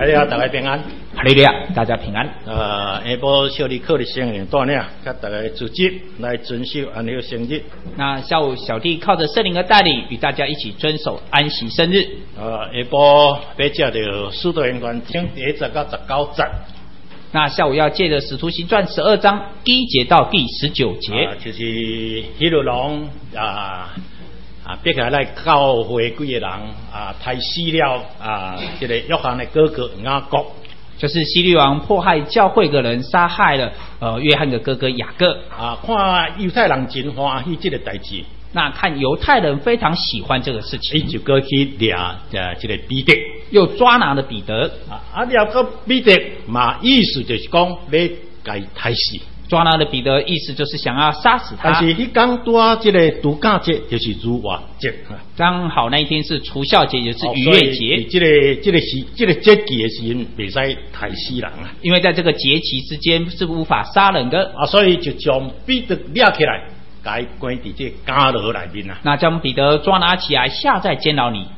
大家大家平安， 哈利路亚，大家平安。 下晡小弟靠的圣灵带领，甲大家组织来遵守安息生日。 那下午小弟靠着圣灵的带领，与大家一起遵守安息生日。 下晡要借着使徒行传第1节到19节。 那下午要借着使徒行传12章第1节到第19节， 就是希律王逼起来教会几个人杀死了这个约翰的哥哥雅各。 就是希律王迫害教会的人，杀害了约翰的哥哥雅各。 看犹太人真欢喜这个代志。 那看犹太人非常喜欢这个事情， 他就过去抓这个彼得， 又抓拿了彼得。 抓到彼得嘛，意思就是讲要给杀死。 抓拿的彼得意思就是想要杀死他。 但是他刚多这个度假节就是逾越节， 刚好那一天是除酵节，也是逾越节。 这个节期的时候，未使杀死人啊。 因为在这个节期之间是无法杀人的所以就将彼得抓起来，给关在这监牢里面啊。 那将彼得抓拿起来，下在监牢里。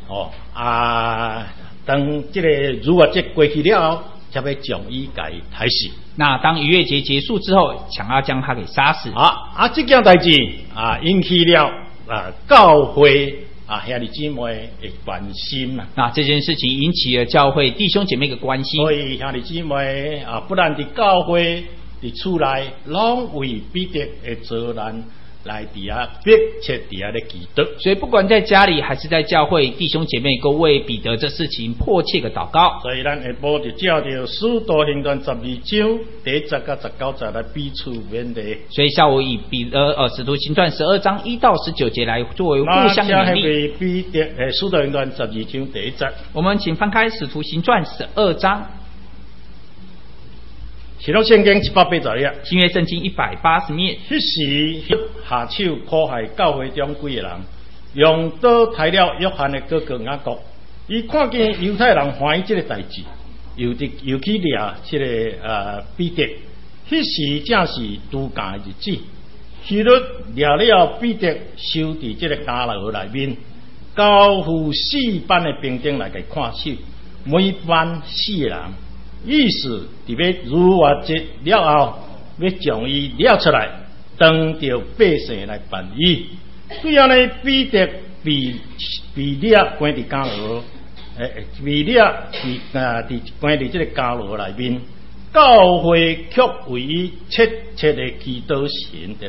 等这个逾越节过去了后，才要将他给杀死。 那当逾越节结束之后，想要将他给杀死。 这件代志引起了教会兄弟姊妹的关心啊。 那这件事情引起了教会弟兄姐妹的关心。 所以兄弟姊妹不但在教会在厝内，拢为彼得的责难来伫迫切伫咧祈祷。 所以不管在家里还是在教会，弟兄姐妹都为彼得这事情迫切的祷告。 所以咱下晡就照着使徒行传12章第1节到19节来彼此勉励。 所以下午以使徒行传12章1到19节来作为互相勉励。 使徒行传12章第1节， 我们请翻开使徒行传12章。 新约圣经180页， 新约圣经180页。 迄时下手迫害教会中几个人，用刀杀了约翰的哥哥雅各。伊看见犹太人欢喜这个代志，又去抓这个彼得。迄时正是度假的日子，希律抓了彼得，收伫这个监牢内面，交付4班的兵丁来给看守，每班4个人。意思伫要逾越节了后，要将伊抓出来，当着百姓来办理。对安尼，彼得被抓关伫监牢，被抓关伫这个监牢内面。教会却为伊切切的祈祷神。第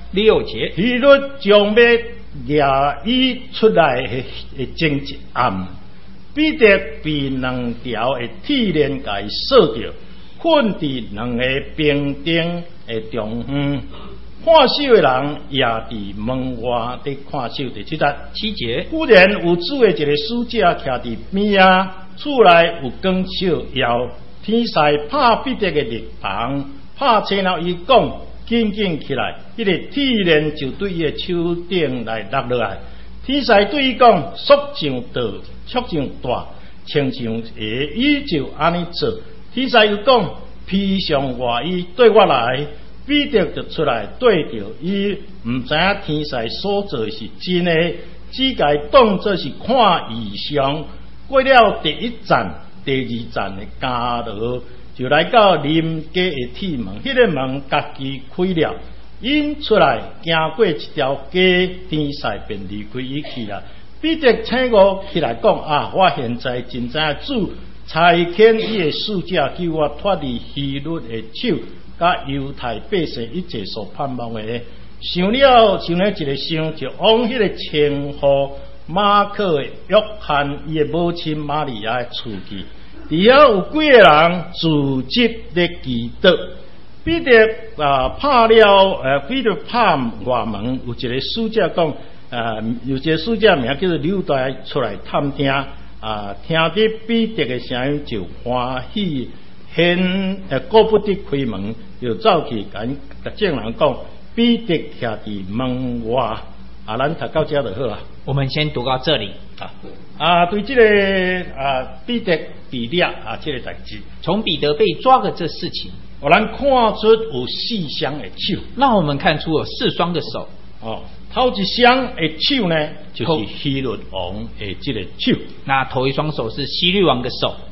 6节，希律将要抓伊出来的前一暗。彼得被2条的铁链给锁着，困在2个兵丁的中央。看守的人也伫门外在看守。第7节，忽然有主的一个使者徛伫边厝内有光照耀，天使拍彼得的肋旁，拍醒了伊讲：紧紧起来！迄个铁链就对伊的手顶来落落来。天使对伊讲：速像道，速像大，亲像鞋，伊就安尼做。天使又讲：披上外衣对我来。彼得就出来对着伊，唔知影天使所做的是真的，只该当作是看异象。过了第1站、第2站的监牢，就来到临街的铁门，迄个门家己开了。因出来行过一条街，天使便离开伊去了。彼得醒悟起来讲：我现在真知影主差遣伊的使者叫我脱离希律的手，甲犹太百姓一切所盼望的。想了一个想，就往迄个称呼马可的约翰伊的母亲玛利亚的厝去。底下有几个人聚集咧祈祷。彼得彼得拍外门，有一个使者讲，有一个使者名叫做犹大出来探听，听到彼得的声音就欢喜，顾不得开门，就走去甲众人讲，彼得徛伫门外。咱读到这就好了。 我们先读到这里。 对这个彼得被抓这个代志， 从彼得被抓的这事情。 咱看出有4双的手， 让我们看出有4双的手。 头一双的手呢，就是希律王的这个手。 那头一双手是希律王的手。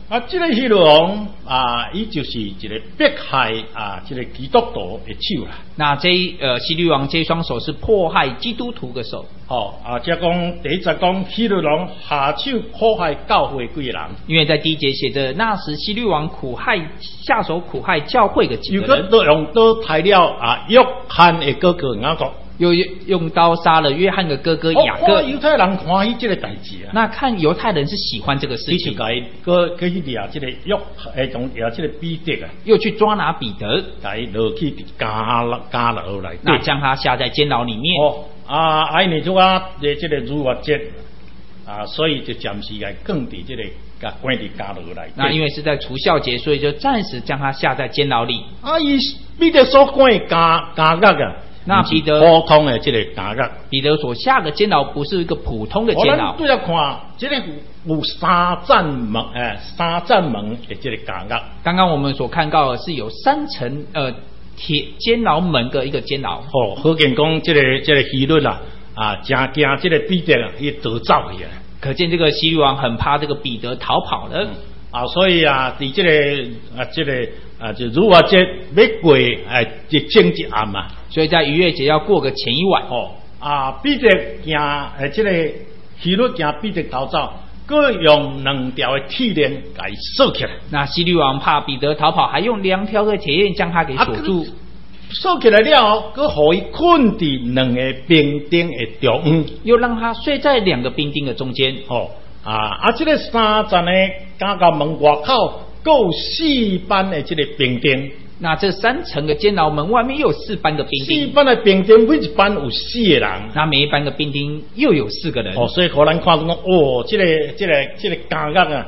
这个希律王伊就是一个迫害这个基督徒的手啦。 那希律王这双手是迫害基督徒的手。 即讲第一节讲希律王下手迫害教会几个人， 因为在第一节写着那时希律王下手苦害教会的几个人， 又用刀杀了约翰的哥哥雅各。 又用刀杀了约翰的哥哥雅各。 犹太人欢喜这个代志啊。 那看犹太人是喜欢这个事情， 去抓这个这个彼得啊， 又去抓拿彼得， 来落去加牢来， 那将他下在监牢里面。 你就这个如月节所以就暂时来降伫这个关伫加牢来。 那因为是在除孝节，所以就暂时将他下在监牢里。 伊彼得所关的监狱啊。 那彼得普通的这个监狱， 彼得所下的监牢不是一个普通的监牢。 对啊，看这个有三扇门的这个监狱。 刚刚我们所看到的是有3层铁监牢门的一个监牢。 可见讲这个希律真惊这个彼得去逃走去啊。 可见这个希律王很怕这个彼得逃跑了。 所以在这个就如月节要过就前一暗嘛。 所以在逾越节要过个前一晚。 彼得惊这个希律惊彼得逃走，各用2条的铁链给锁起来。 那希律王怕彼得逃跑，还用2条的铁链将他给锁住。 锁起来了，佮互伊困伫2个兵丁的中央， 又让他睡在2个兵丁的中间。 这个3层的监牢门外口，佮有4班的这个兵丁。 那这3层的监牢门外面又有4班的兵丁。 4班的兵丁，每一班有4个人。 那每一班的兵丁又有4个人。 所以可能看到讲，这个监狱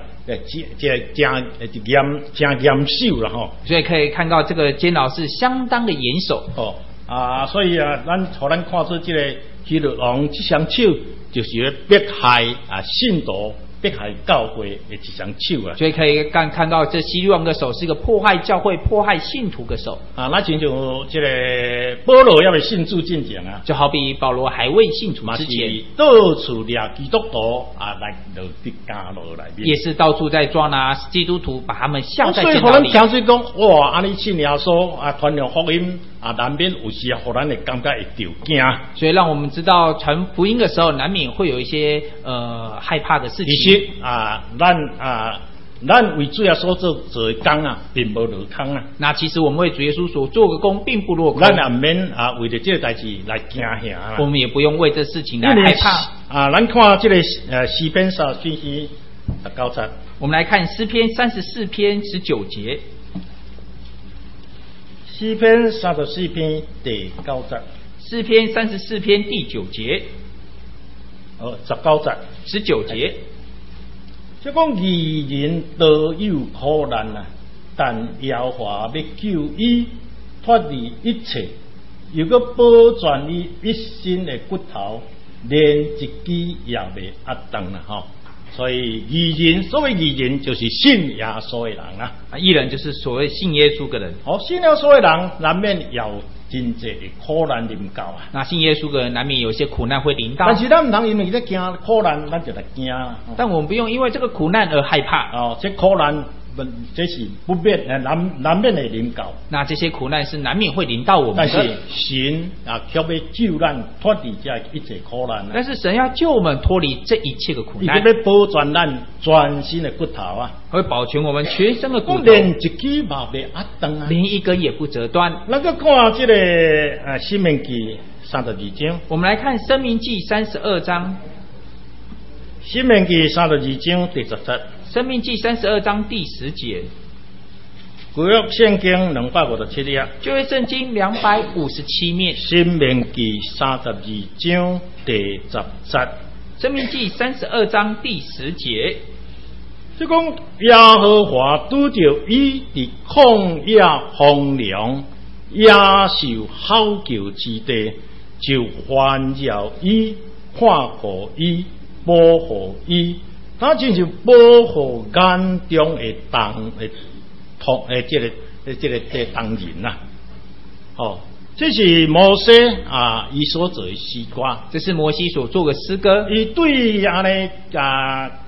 真严守啦所以可以看到这个监牢是相当的严守。 所以咱看出这个希律王这双手就是要迫害信徒。迫害教会的一双手啊， 所以可以看到这希律王的手是一个迫害教会、迫害信徒的手那亲像这个保罗要未信主之前就好比保罗还未信主之前， 到处抓基督徒来落伫监牢内面， 也是到处在抓拿基督徒，把他们下在监牢里。 所以可能听说讲，安尼信耶稣传扬福音难免有时互咱会感觉会着惊。 所以让我们知道传福音的时候，难免会有一些害怕的事情。 咱为主耶稣做的工并无落空那其实我们为主耶稣所做的工并不落空。 咱也免为了这个代志来惊吓我们也不用为这事情来害怕咱看这个诗篇34篇19节， 我们来看诗篇34篇19节。 诗篇34篇第9节。 诗篇34篇第9节。 19节。 19节。 即讲义人都有苦难但耶和华要救伊脱离一切，又搁保全伊一身的骨头，连一支也未压断所以义人，所谓义人就是信耶稣的人义人就是所谓信耶稣的人。 信耶稣的人难免有真济的苦难临到那信耶稣的人难免有些苦难会临到， 但是咱唔通因为在惊苦难，咱就来惊但我们不用因为这个苦难而害怕这苦难这是不免难免的临到。 那这些苦难是难免会临到我们的， 但是神却要救咱脱离这一切苦难但是神要救我们脱离这一切的苦难， 伊要保全咱全身的骨头会保全我们全身的骨头， 连一支也未压断连一根也不折断。 咱个看这个申命记32章， 我们来看申命记32章。 申命记32章第10节。 申命记32章第10节。 旧约圣经257页。 旧约圣经257面。 申命记32章第10节。 申命记32章第10节。 即讲耶和华拄着伊伫旷野荒凉野兽吼叫之地，就环绕伊，看顾伊，保护伊。他真是保护眼中的这个当人这是摩西伊所做的诗歌， 这是摩西所做的诗歌。 伊对安尼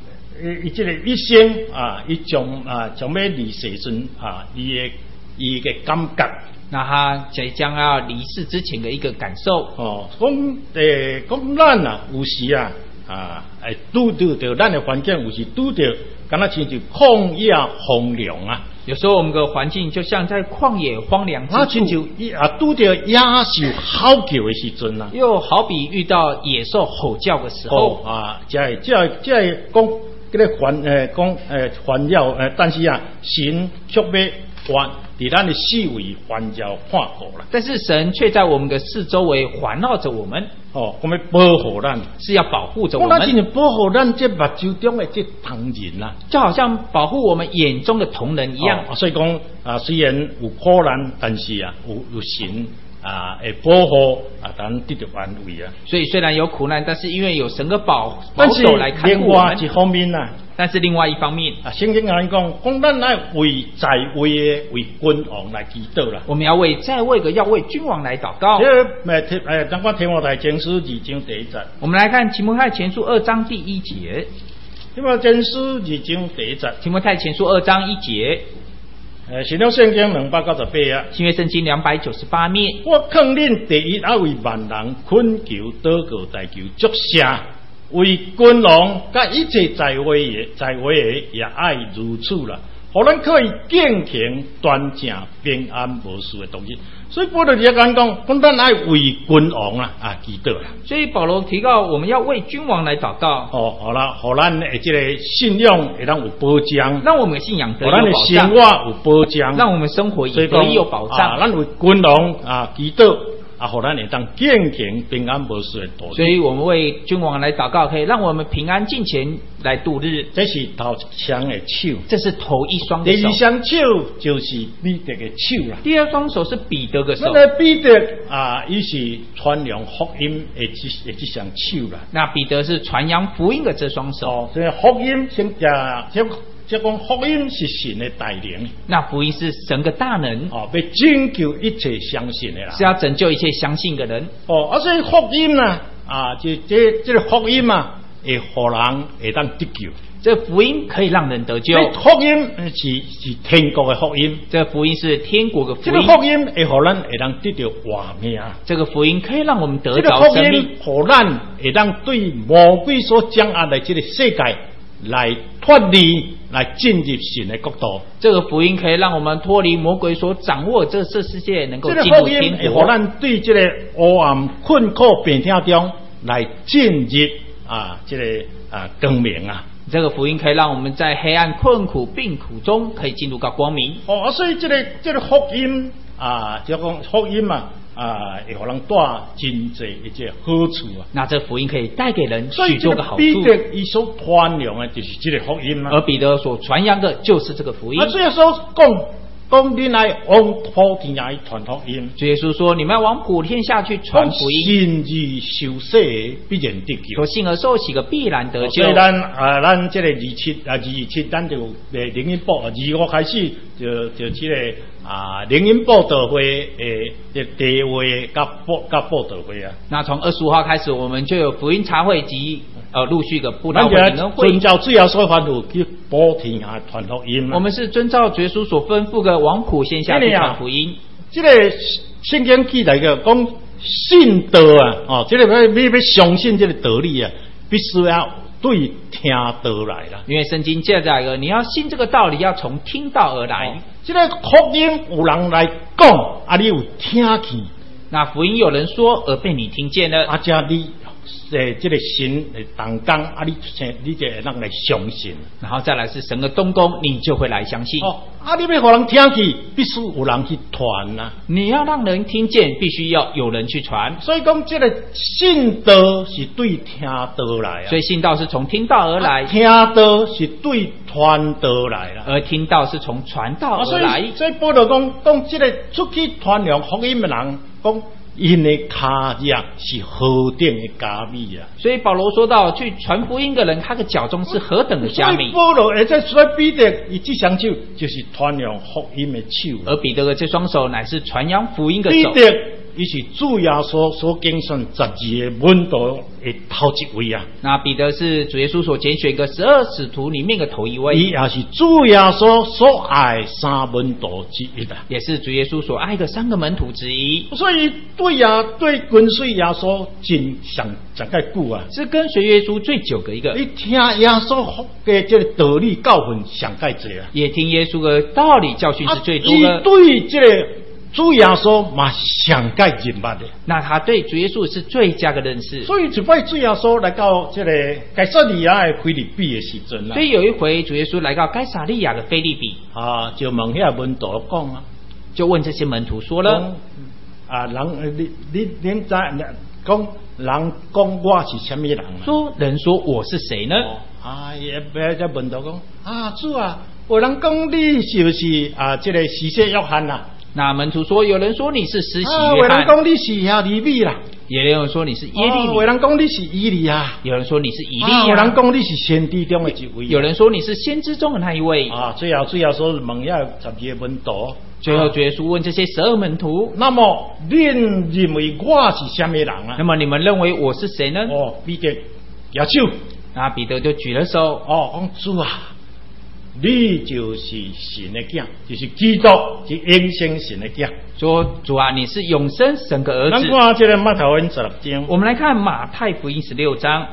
伊这个一生伊将要离世阵伊个感觉。 那他即将要离世之前的一个感受。 讲咱有时拄到咱的环境，有时拄到，敢若亲像旷野荒凉啊。 有时候我们的环境就像在旷野荒凉之处， 亲像拄到野兽吼叫的时阵啊， 又好比遇到野兽吼叫的时候这讲这个环绕但是神却要在咱的四围环绕看顾啦。 但是神却在我们的四周围环绕着我们。 我们保护咱， 是要保护着我们。 我们保护咱这目睭中的这同仁啦， 就好像保护我们眼中的同人一样。 所以讲虽然有苦难，但是有神会保护咱得到安慰啊。 所以虽然有苦难，但是因为有神的保守来看顾我们。 另外一方面但是另外一方面圣经讲咱要为在位的为君王来祈祷啦。 我们要为在位的要为君王来祷告。 当我提摩太前书2章第1节。 我们来看提摩太前书2章第1节。 提摩太前书2章第1节。 提摩太前书2章1节。 新约圣经298啊。 新约圣经298面。 我劝恁第一为万人恳求祷告代求祝谢。为君王甲一切在位的也爱如此啦，互咱可以敬虔端正平安无事的东西。所以保罗也讲咱爱为君王祈祷啦。 所以保罗提到我们要为君王来祷告。 好啦，互咱的这个信仰会当有保障， 让我们的信仰得以有保障， 咱的生活有保障， 让我们生活也得以有保障。 咱为君王祈祷。互咱会当敬虔平安无事的度日。 所以我们为君王来祷告，可以让我们平安敬虔来度日。 这是头一双的手， 这是头一双的手。 第二双手就是彼得的手啦。 第二双手是彼得的手。 那个彼得伊是传扬福音的这双手啦。 那彼得是传扬福音的这双手。 所以福音即讲福音是神的大能， 那福音是神的大能， 要拯救一切相信的人， 是要拯救一切相信的人。 所以福音这个福音会互人会当得救。 这福音可以让人得救。 福音是天国的福音， 这福音是天国的福音。 这个福音会互咱会当得到活命。 这个福音可以让我们得着生命。这个福音互咱会当对魔鬼所掌握的这个世界来脱离。来进入神的国度， 这个福音可以让我们脱离魔鬼所掌握这世界，能够进入天国。 会让咱对这个黑暗困苦病痛中来进入这个光明啊。 这个福音可以让我们在黑暗困苦病苦中可以进入到光明。 所以这个福音就讲福音会互人带真侪一些好处啊。 那这福音可以带给人许多个好处。 所以彼得伊所传扬的就是这个福音而彼得所传扬的就是这个福音。 所以说讲你来往普天下去传福音。 主耶稣说：“你们要往普天下去传福音。” 信而受洗必然得救。 说信而受洗的必然得救。 所以咱这个27，咱就灵恩报25开始就这个灵恩报道会的地位甲报道会啊。 那从25号开始，我们就有福音茶会及陆续的布道会、灵恩会。 遵照主耶稣吩咐去普天下传福音。 我们是遵照主耶稣所吩咐的往普天下去传福音。 这个圣经记载个讲信道这个要相信这个道理必须要对听道来啦。 因为圣经记载个，你要信这个道理，要从听道而来。 这个福音有人来讲，你有听去。 那福音有人说而被你听见了， 这你这个神的动工你就会让来相信。 然后再来是神的动工，你就会来相信。 你要让人听去，必须有人去传啊。 你要让人听见，必须要有人去传。 所以讲，这个信道是对听道来所以信道是从听道而来， 听道是对传道来啦。 而听道是从传道而来。 所以保罗讲这个出去传扬福音的人讲。因的脚是何等的加美啊！ 所以保罗说到，去传福音的人，他的脚中是何等的加美。 保罗而且所以彼得以这双手就是传扬福音的手， 而彼得的这双手乃是传扬福音的手。 彼得伊是主耶稣所拣选12个门徒的头一位啊。 那彼得是主耶稣所拣选个12使徒里面的头一位， 伊也是主耶稣所爱3门徒之一啊。 也是主耶稣所爱的3个门徒之一。 所以对跟随耶稣真上介久啊。 是跟随耶稣最久的一个， 伊听耶稣的这个道理教训上介济啊。 也听耶稣的道理教训是最多的。 伊对这个主耶稣嘛上介认捌的。 那他对主耶稣是最佳的认识。 所以一摆主耶稣来到这个该撒利亚的腓立比的时阵啊。 所以有一回主耶稣来到该撒利亚的腓立比啊，就问遐门徒讲啊， 就问这些门徒说了啊，人你知讲人讲我是什么人啊？ 说人说我是谁呢？ 啊，也这门徒讲啊，主啊，有人讲你是不是啊？这个施洗约翰啊？ 那门徒说，有人说你是施洗有约翰， 人讲你是亚利米啦， 也有人说你是耶利米， 有人讲你是以利亚， 有人说你是以利亚， 有人讲你是先知中的一位， 有人说你是先知中的那一位啊。最后说问遐12个门徒， 最后主耶稣问这些12门徒， 那么恁认为我是什么人啊？ 那么你们认为我是谁呢？ 彼得举手， 那彼得就举了手， 讲主啊，你就是神的囝，就是基督，是永生神的囝。 说主啊，你是永生神的儿子。 咱看这个马太福音16章， 我们来看马太福音16章。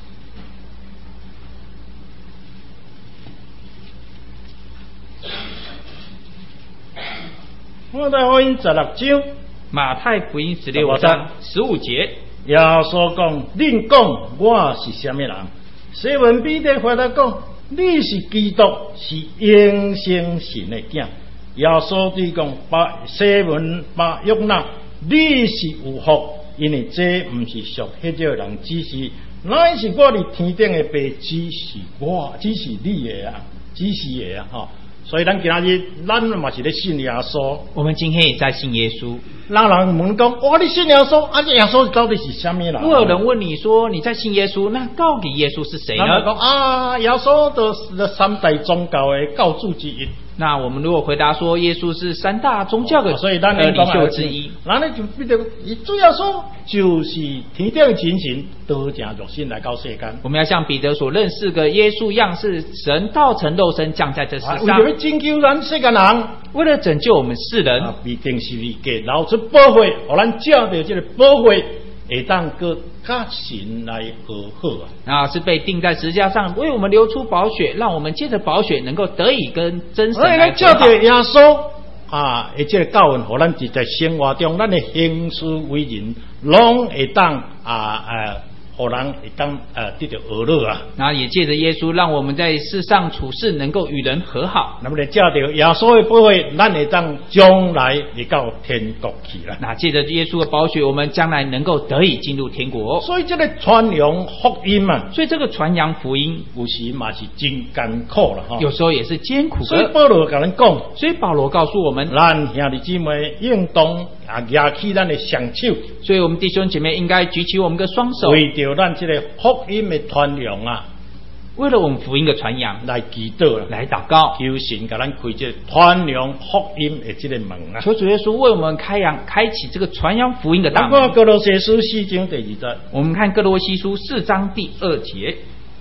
马太福音16章， 马太福音16章15节， 耶稣讲：恁讲我是什么人？西门彼得回答讲：你是基督，是永生神的囝。耶稣对讲：西门巴约纳，你是有福，因为这不是属迄个人指示，乃是我伫天顶的爸指示我，指示你的啊，指示的啊，吼。所以咱今日咱嘛是咧信耶稣。 我们今天也在信耶稣。 人问讲：哇，你信耶稣？啊，耶稣到底是什么人？ 如果有人问你说你在信耶稣，那到底耶稣是谁呢？ 讲啊，耶稣就是3大宗教的教主之一。 那我们如果回答说耶稣是3大宗教的所以咱领袖之一， 咱呢就必须主耶稣就是天顶的真神，道成肉身来到世间。 我们要像彼得所认识的耶稣一样，是神道成肉身降在这世上， 为了拯救咱世间人， 为了拯救我们世人， 必定是给留出保护，让咱借着这个保护，会当个甲神来和好啊。 那是被钉在十字架上，为我们流出宝血，让我们借着宝血能够得以跟真神来和好。 借着耶稣啊，这个教训，让咱就在生活中，咱的行事为人，拢会当让人会当得到和乐啊。 那也借着耶稣，让我们在世上处事能够与人和好。 那么借着耶稣的保护，咱会当将来会到天国去啦。 那借着耶稣的宝血，我们将来能够得以进入天国。 所以这个传扬福音嘛， 所以这个传扬福音， 有时嘛是真艰苦啦哈。 有时候也是艰苦的。 所以保罗跟咱讲， 所以保罗告诉我们， 咱兄弟姊妹应当举起咱的双手。 所以我们弟兄姐妹应该举起我们的双手， 为着咱这个福音的传扬啊， 为了我们福音的传扬来祈祷啦， 来祷告， 求神给咱开这传扬福音的这个门啊。 求主耶稣为我们开启这个传扬福音的大门。 看哥罗西书4章第2节， 我们看哥罗西书4章第2节。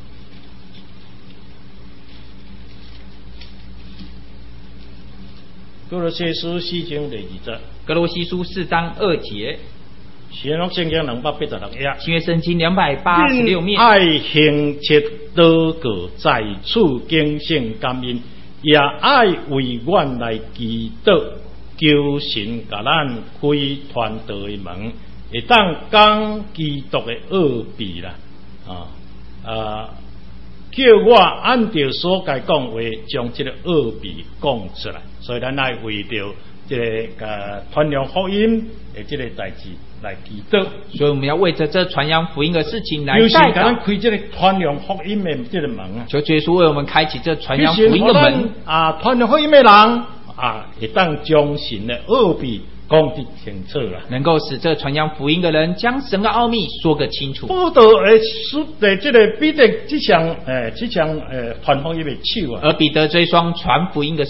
哥罗西书4章第2节， 哥罗西书4章2节。 新约圣经286页， 新约圣经286面。 爱行切祷告，在处敬献感恩，也爱为阮来祈祷，求神甲咱开传道的门，会当讲基督的奥秘啦，叫我按照所该讲话，将这个奥秘讲出来。所以咱来为着这个传扬福音的这个代志来祈祷。 所以我们要为着这传扬福音的事情来代祷。求神给咱开这个传扬福音的这个门啊！ 求耶稣为我们开启这传扬福音的门啊！传扬福音的人啊，会当将神的奥秘讲得清楚啦， 能够使这传扬福音的人将神的奥秘说个清楚。 保罗的这个彼得这项传福音的手啊， 而彼得这双传福音的手，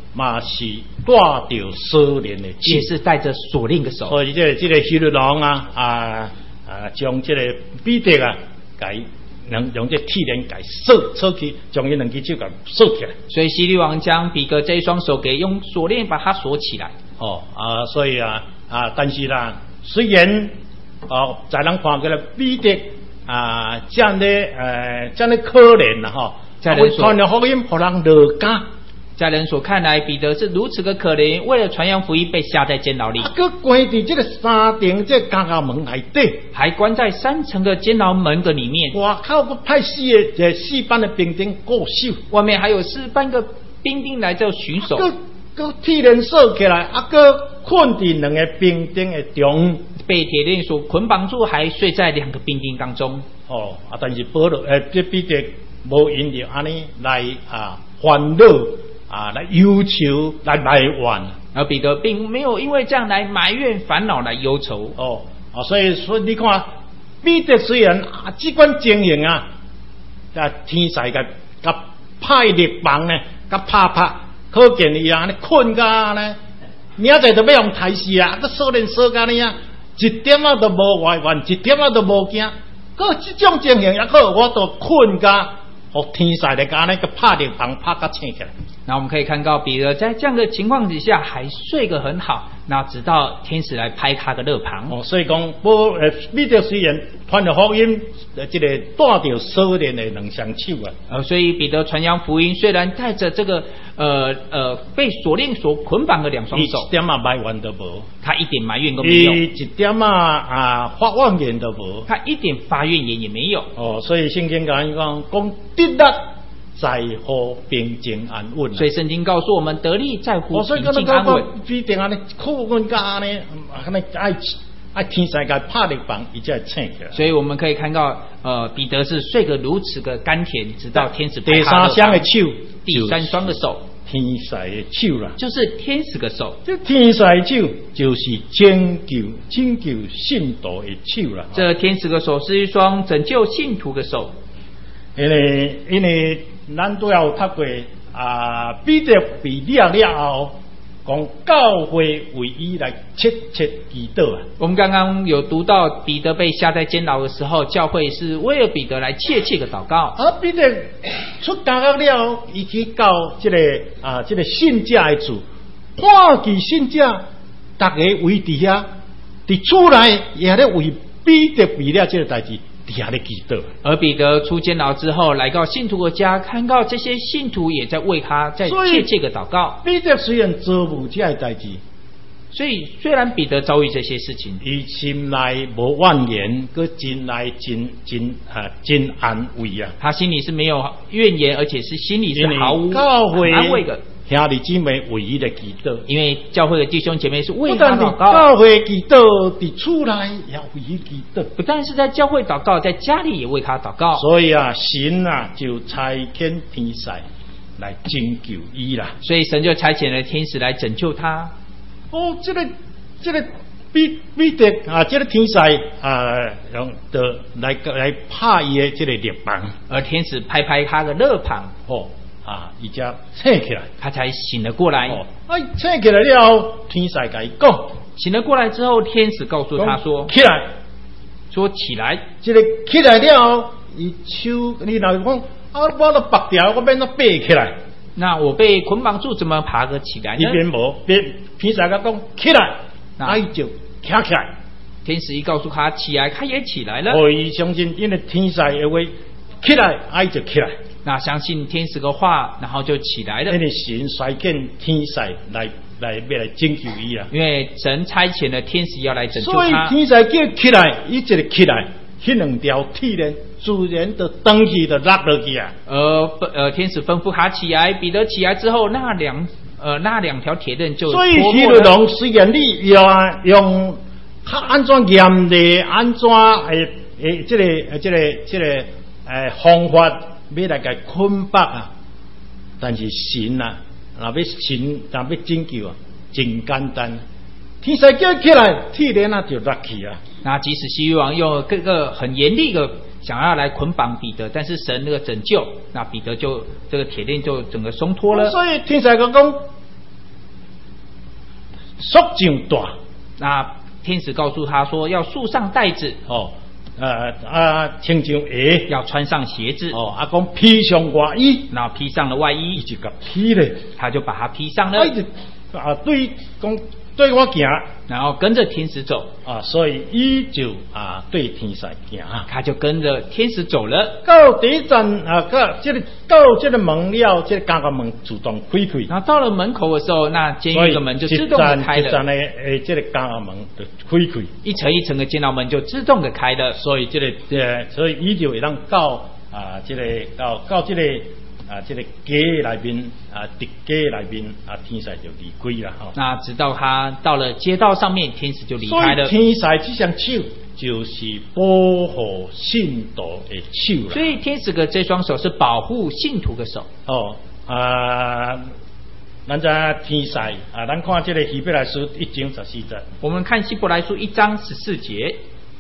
嘛是带着锁链的手， 也是带着锁链的手。 所以这个希律王将这个彼得给能用这铁链给锁起，将伊两只手给锁起来。 所以希律王将彼得这一双手给用锁链把它锁起来。 所以但是啦，虽然在人看起来彼得这样的可怜啦会传扬福音，让人落监。 在人所看来，彼得是如此的可怜，为了传扬福音被下在监牢里， 佮关在这个3层这监牢门内底， 还关在3层的监牢门的里面。 外口佮派4个4班的兵丁固守， 外面还有4班个兵丁来做巡守。 佮铁链锁起来，佮困在2个兵丁的中， 被铁链所捆绑住，还睡在2个兵丁当中。 但是保罗这彼得无因着安尼来烦恼。来忧愁，来埋怨， 而彼得并没有因为这样来埋怨、烦恼、来忧愁。 所以你看，彼得虽然这款情形天使甲派列邦呢，甲拍，可见伊尼困甲呢，明仔就要用抬死佮锁链锁甲呢一点都无外怨，一点都无惊。可这种情形也好，我都困甲。天使来甲个拍列邦拍甲醒起来。 那我们可以看到彼得在这样的情况之下还睡得很好，那直到天使来拍他的肋旁。所以讲， 彼得虽然传了福音，这个带着锁链的2双手所以彼得传扬福音，虽然带着这个被锁链所捆绑的2双手， 一点埋怨都无， 他一点埋怨都没有， 一点发怨言都无， 他一点发怨言也没有。 所以圣经讲得力在乎平静安稳。 所以圣经告诉我们，得力在乎平静安稳。 必定安尼苦困甲安尼，爱天使甲拍列邦，伊才会醒起来。 所以我们可以看到，彼得是睡个如此的甘甜，直到天使拍第3双的手， 第3双的手， 天使的手啦， 就是天使的手。 这天使的手就是拯救信徒的手啦。 这天使的手是一双拯救信徒的手。 因为咱都要读过彼得被抓了后，讲教会为伊来切祈祷我们刚刚有读到彼得被下在监牢的时候，教会是为了彼得来切的祷告。 彼得出监狱了，伊去到这个信者的厝，看见信者大家围伫遐，伫厝内也咧为彼得被了这个代志。 而彼得出监牢之后，来到信徒的家，看到这些信徒也在为他在切的祷告。 彼得虽然遭遇这些代志， 所以虽然彼得遭遇这些事情， 伊心内无怨言，佮真来真安慰啊！ 他心里是没有怨言，而且是心里是毫无安慰的。 兄弟姊妹为伊的祈祷， 因为教会的弟兄姐妹是为他祷告。 教会祈祷伫厝内也为伊祈祷， 不但是在教会祷告，在家里也为他祷告。 所以神就差遣天使来拯救伊啦。 所以神就差遣了天使来拯救他。 这个彼得这个天使用的来拍伊的这个列邦， 而天使拍他的肋旁。 伊才醒起来， 他才醒了过来。 醒起来了，天使甲伊讲， 醒了过来之后，天使告诉他说：“ 起来， 说起来。” 这个起来了，伊手你若讲我都拔掉，我变得爬起来。 那我被捆绑住，怎么爬得起来呢？ 一边无，天使甲讲起来，伊就站起来。 天使一告诉他起来，他也起来了。 伊相信因为天使的话，起来，伊就起来。 那相信天使的话，然后就起来了。 因为神差遣天使来要来拯救伊啊！ 因为神差遣了天使要来拯救他， 所以天使叫起来，伊就起来，迄2条铁链自然就登去就落落去啊。 天使吩咐他起来，彼得起来之后，那两条铁链就脱落了。 所以希律王虽然你用安怎严厉，安怎这个方法。要来甲捆绑但是神若要拯救真简单，天使叫起来，铁链就落去啊。 那即使希律王用各个很严厉的想要来捆绑彼得，但是神那个拯救，那彼得就这个铁链就整个松脱了。 所以天使讲树上大。 那天使告诉他说，要束上带子， 穿上鞋， 要穿上鞋子， 讲披上外衣， 然后披上了外衣， 就甲披咧， 他就把它披上了， 对我行， 然后跟着天使走所以伊就对天使行， 他就跟着天使走了。 到第一站到这个门了，这个监狱门自动开开。 然后到了门口的时候，那监狱的门就自动的开了。 一站的这个监狱门就开开， 一层一层的监牢门就自动的开了。 所以所以伊就会当到这个到这个这个街内面直街内面天使就离开了那直到他到了街道上面，天使就离开了。 所以天使这双手就是保护信徒的手了。 所以天使的这双手是保护信徒的手。 咱在天使咱看这个希伯来书1章14节。 我们看希伯来书1章14节。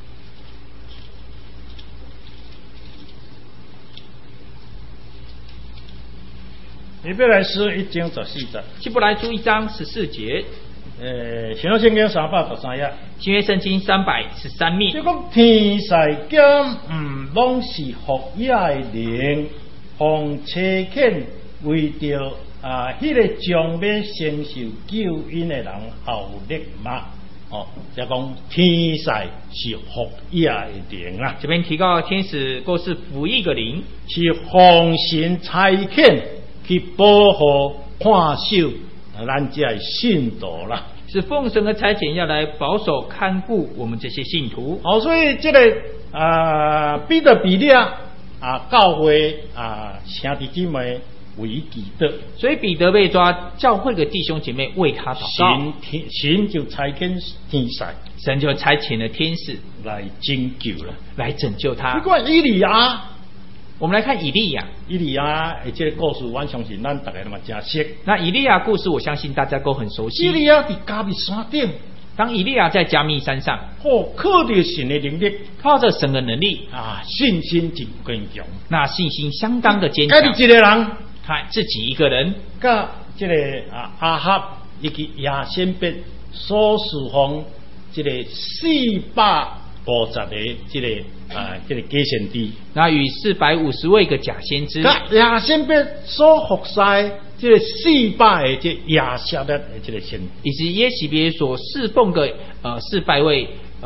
希伯来书1章14节。 希伯来书1章14节。 新约圣经313页。 新约圣经313面。 就讲天使兼拢是服役的灵，奉差遣为着迄个将要承受救恩的人效力嘛。就讲天使是服役的灵啊。 这边提到天使都是服役的灵， 是奉神差遣去保护看守咱这信徒啦。 是奉神的差遣要来保守看顾我们这些信徒。 所以这个彼得比利教会兄弟姐妹为祈祷。 所以彼得被抓，教会的弟兄姐妹为他祷告。 神就差遣天使， 神就差遣了天使来拯救了， 来拯救他。 不过以利亚。 我们来看以利亚的这个故事，我相信咱大家都真熟。 那以利亚故事，我相信大家都很熟悉。 以利亚在加密山顶， 当以利亚在加密山上， 靠着神的能力， 靠着神的能力信心真坚强。 那信心相当的坚强。 一个人， 他自己一个人， 跟这个阿哈以及亚先别所侍奉这个450个这个假先知， 那与450位个假先知， 亚先别所服侍这个400个这亚夏的这个先， 以及耶洗别所侍奉的400位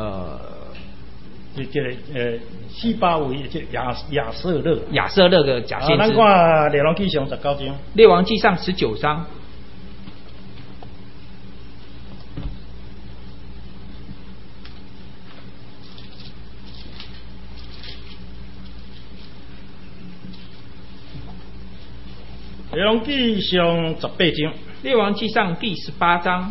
这个400位这亚瑟勒的假先知。 咱看列王记上19章， 列王记上19章。 列王记上18章， 列王记上第18章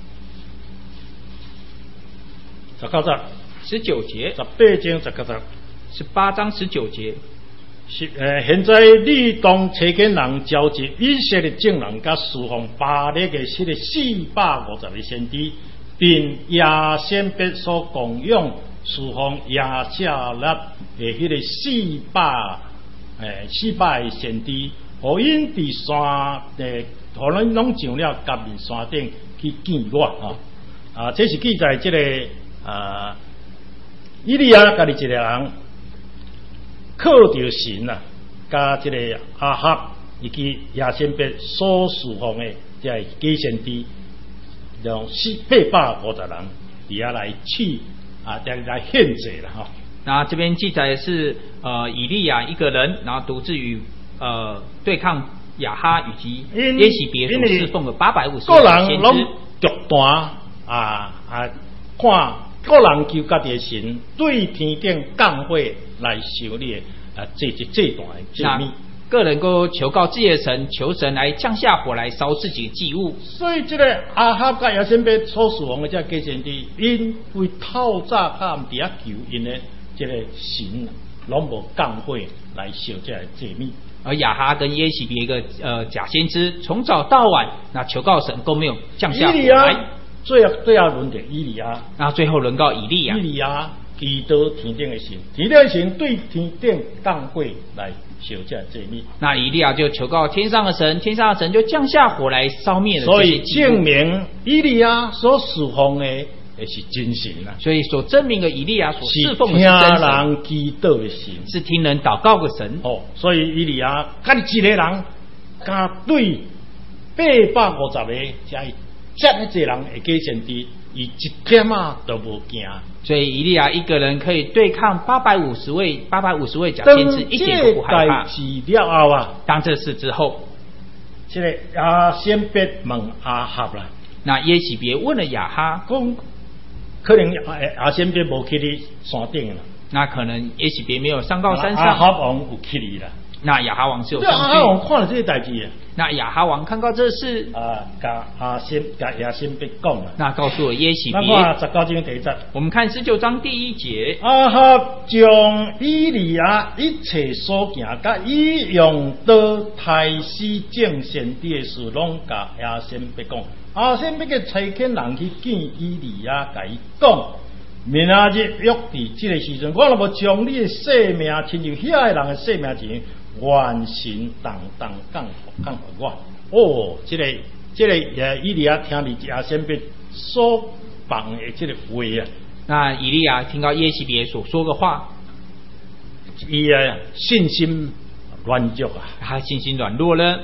19节 ，18节 ，18章19节 ，18章19节。 现在你当差遣人召集以色列众人，甲侍奉巴力的这个450个先知，并亚先别所共用侍奉亚夏勒的迄个400个先知。互因伫山互咱拢上了甲面山顶去见我这是记载这个以利亚家己一个人靠着神甲这个阿哈以及亚先别所侍奉的这个假先知，用850人伫遐来去来献祭啦那这边记载的是以利亚一个人，然后独自与对抗亚哈以及耶洗别所侍奉的850位先知， 独断看个人求家己的神对天顶降火来修理这段的祭物。 个人都求告自己的神，求神来降下火来烧自己的祭物。 所以这个阿哈甲亚先别所侍奉的这假先知，因为透早较毋伫遐求因的这个神，拢无降火来烧这个祭物。 而亚哈跟耶洗别一个假先知，从早到晚那求告神都没有降下火来。 最后轮到以利亚， 然后最后轮到以利亚。 以利亚祈祷天顶的神，天顶的神对天顶降火来烧这祭物。 那以利亚就求告天上的神，天上的神就降下火来烧灭了这所以些祭物。 证明以利亚所侍奉的是真神啊， 所以所证明的以利亚所侍是奉的听是真神， 人祈祷的神。 是听人祷告的神。 哦，所以以利亚甲一个人，甲对850个，才遮尔济人会假先知，伊一点啊都无惊。 所以以利亚一个人可以对抗850位假先知，一点都不害怕。 当这代志了后啊， 当这事之后， 这个亚先别问阿哈啦， 那耶洗别问了亚哈， 讲可能亚先别无去你山顶啦， 那可能耶洗别没有上到山阿上， 哈王有去你啦。 那亚哈王是有这阿上哈王去。 看了这个代志啊， 那亚哈王看到这事， 甲亚先别讲啦。 那告诉了耶洗咱别。 看19章第1节。 我们看19章第1节， 阿哈将以利亚一切所行，甲伊用刀杀死正先知的事，拢甲亚先别讲。亚先别个差遣人去见以利亚，甲伊讲：明仔日约伫这个时阵，我若无将你的性命亲像遐个人的性命钱，完神当降服我。哦，这个以利亚听你亚先别所放的这个话啊。 那以利亚听到耶洗别所说的话， 伊信心软弱啊， 他信心软弱了，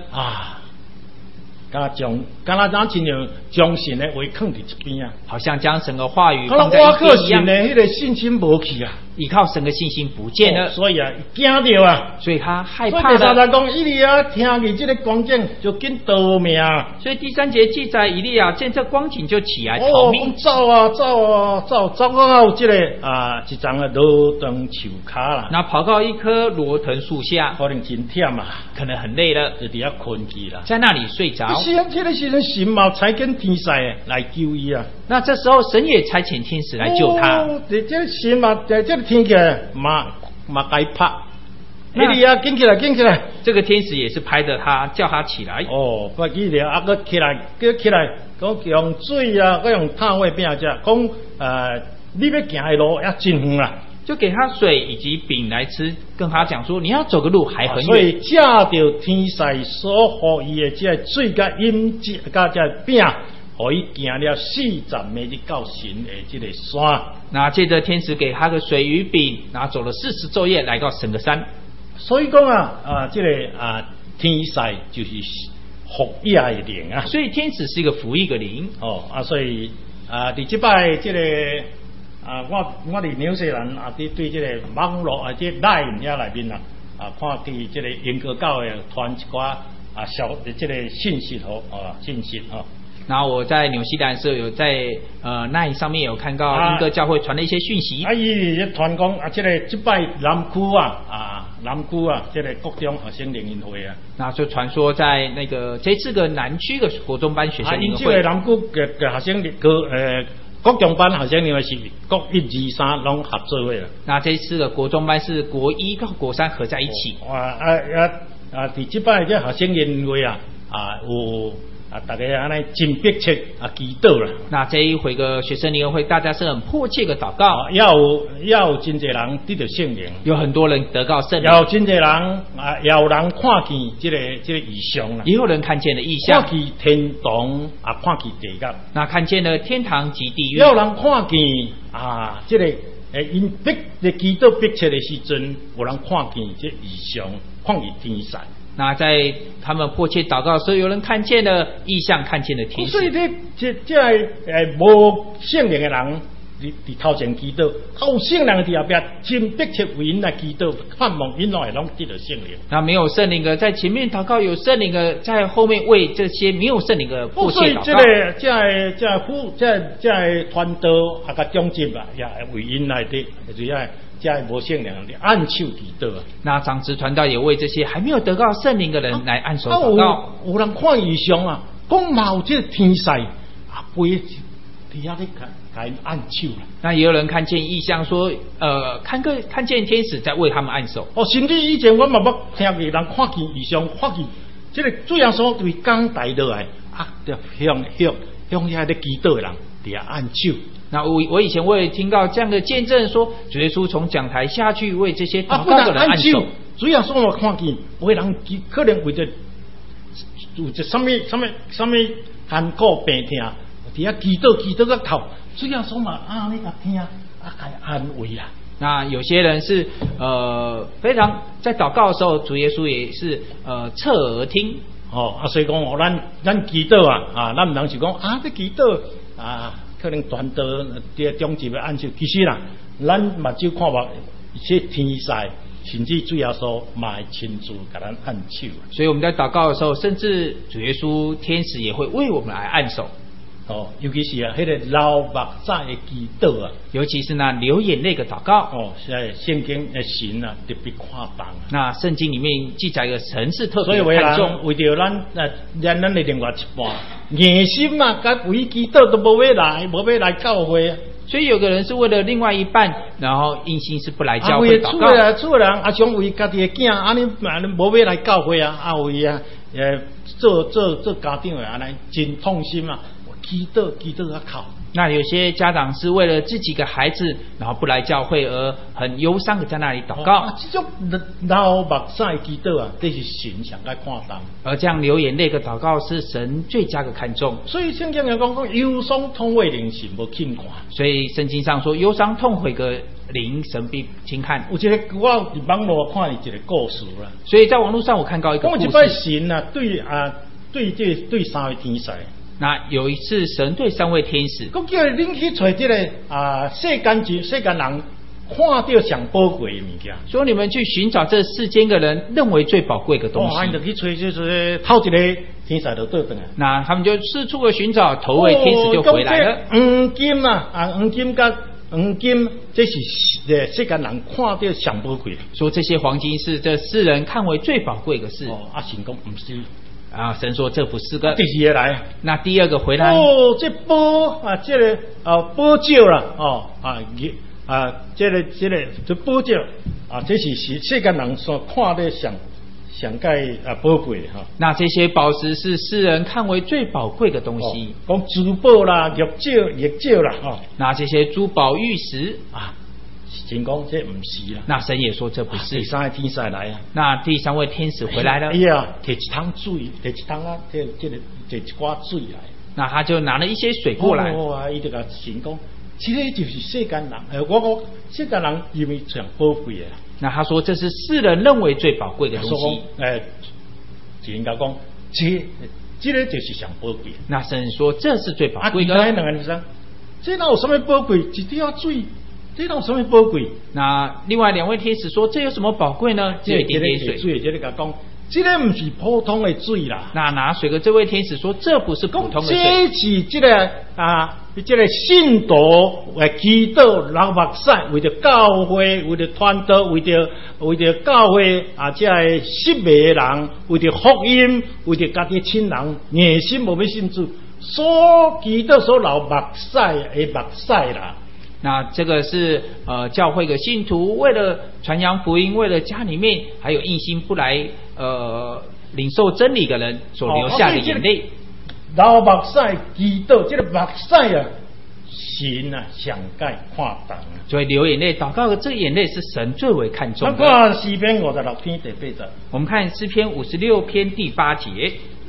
敢若咱亲像将神的话放伫一边啊， 好像将神的话语敢若放在我靠一边一样， 神的迄个信心无去啊， 依靠神的信心不见了， 所以惊着啊。 所以他害所以怕了。 第三节讲，以利亚听见这个光景，就紧逃命。 所以第3节记载，以利亚见这光景就起来逃哦， 命。 走到这个一丛的罗藤树卡啦， 那跑到一棵罗藤树下， 可能真忝啊， 可能很累了， 就伫遐困去啦。 在那里睡着。 这个时阵神嘛差遣天使来救伊啊。 那这时候神也差遣天使来救他。 哦，这个神嘛，这个天气嘛该拍。以利亚紧起来。 这个天使也是拍着他，叫他起来。 哦，不记了，佮起来，讲用水啊，佮用炭火饼食，讲你要行的路也真远啦。 就给他水以及饼来吃，跟他讲说你要走个路还很所以远。 借着天使所予伊的这水甲饮甲这饼，互伊行了40米的到神的这个山。 那借着天使给他个水与饼，拿走了40昼夜来到神的山。 所以讲这个天使就是福业的灵啊。 所以天使是一个服役的灵。 所以伫即摆这个我伫纽西兰对这个网络这个 Line 遐内面看见这个英国教会传一寡小这个信息信息然后我在纽西兰的时候有在那上面有看到英歌教会传了一些讯息。 伊传讲这个即摆南区这个国中学生联谊会啊。 那就传说在那个这次的南区的国中班学生联谊会。 这个南区嘅学生国中班学生联谊会是国1、2、3拢合作会啦。 那这次的国中班是国1跟国3合在一起。 伫即摆这学生联谊会有大家安尼真迫切祈祷啦。 那这一回个学生联谊会，大家是很迫切的祷告。 也有真侪人得到圣灵， 有很多人得到圣灵。 也有真侪人也有人看见这个异象啦。 也有人看见了异象， 看见天堂看见地狱。 那看见了天堂及地狱。 也有人看见这个因迫在祈祷迫切的时阵，有人看见这异象，看见天使。 那在他们迫切祷告的时候，有人看见了异象，看见了天使。 所以这无圣灵的人，伫头前祈祷，有圣灵伫后边真迫切为因来祈祷，盼望因会拢得到圣灵。 那没有圣灵的在前面祷告，有圣灵的在后面为这些没有圣灵的迫切祷告。 所以这传道甲中级也为因来的，这无圣灵的按手祈祷啊。 那长子传道也为这些还没有得到圣灵的人来按手祷告。 有人看异象讲嘛有这天使背伫遐咧甲因按手啦。 那也有人看见异象说，看见天使在为他们按手。 甚至以前我嘛捌听过人看见异象，看见这个主耶稣对讲台落来啊，就向遐咧祈祷的人伫遐按手。 那我以前我也听到这样的见证说，主耶稣从讲台下去为这些祷告的人按手。 主耶稣我看见有的人可能为着有着什么艰苦病痛，伫遐祈祷个头，主耶稣嘛你甲听甲安慰啦。 那有些人是非常在祷告的时候，主耶稣也是侧耳听。 所以讲咱祈祷咱唔通是讲这祈祷可能传道伫中级的按手，其实啦，咱目睭看目，这天使甚至主耶稣嘛会亲自给咱按手。 所以我们在祷告的时候，甚至主耶稣天使也会为我们来按手。 尤其是迄个流目屎的祈祷尤其是那流眼泪的祷告。 圣经的神特别看重。 那圣经里面记载的神是特别看重。为着咱的另外一半硬心甲为祈祷都无要来教会。 所以有个人是为了另外一半，然后硬心是不来教会祷告。 厝人想为家己的囝，安尼无要来教会为做家长的安尼真痛心祈祷靠。 那有些家长是为了自己的孩子，然后不来教会而很忧伤的在那里祷告。 这种流目屎祈祷这是神上该看重。 而这样流眼泪的祷告是神最佳的看重。 所以圣经讲忧伤痛悔灵神无轻看。 所以圣经上说忧伤痛悔的灵神必轻看。 有一个我伫网络看一个故事啦。 所以在网络上我看到一个故事。 讲一摆神对三位天使。 那有一次，神对三位天使， 讲叫恁去找这个世间人看到上宝贵的物件， 说你们去寻找这世间的人认为最宝贵的东西。 就去找就是头一个天使就倒转来。 那他们就四处的寻找，头位天使就回来了。 黄金，这是世间人看到上宝贵的。 说这些黄金是这世人看为最宝贵的事。 神讲不是。 神说这不是个。 第二个来， 那第二个回来。 这宝这个宝石啦，这宝石这是世间人所看的上盖宝贵的那这些宝石是世人看为最宝贵的东西。 讲珠宝啦、玉石啦， 那这些珠宝玉石神讲这不是啦。 那神也说这不是。 第三位天使来那第三位天使回来了。 摕一桶水，摕一桶摕一挂水来。 那他就拿了一些水过来。 伊就甲神讲，这个就是世间人。我世间人认为上宝贵的。 那他说这是世人认为最宝贵的东西。 神甲讲，这个就是上宝贵。 那神说这是最宝贵的。 两个人说，这哪有什么宝贵？一条水。这有什么宝贵？ 那另外两位天使说：“这有什么宝贵呢？只有一点点水。” 这个讲，这个不是普通的水啦。 那拿水的这位天使说：“这不是普通的水。” 这是这个信徒来祈祷流目屎，为着教会，为着传道，为着教会这个失迷的人，为着福音，为着家己亲人，硬心无要信主，所祈祷所流目屎的目屎啦。 那这个是教会的信徒为了传扬福音，为了家里面还有硬心不来领受真理的人所流下的眼泪。 流目屎祈祷，这个目屎神上盖看重。 所以流眼泪祷告的这眼泪是神最为看重的。 咱看诗篇56篇第8节。 我们看诗篇56篇第8节。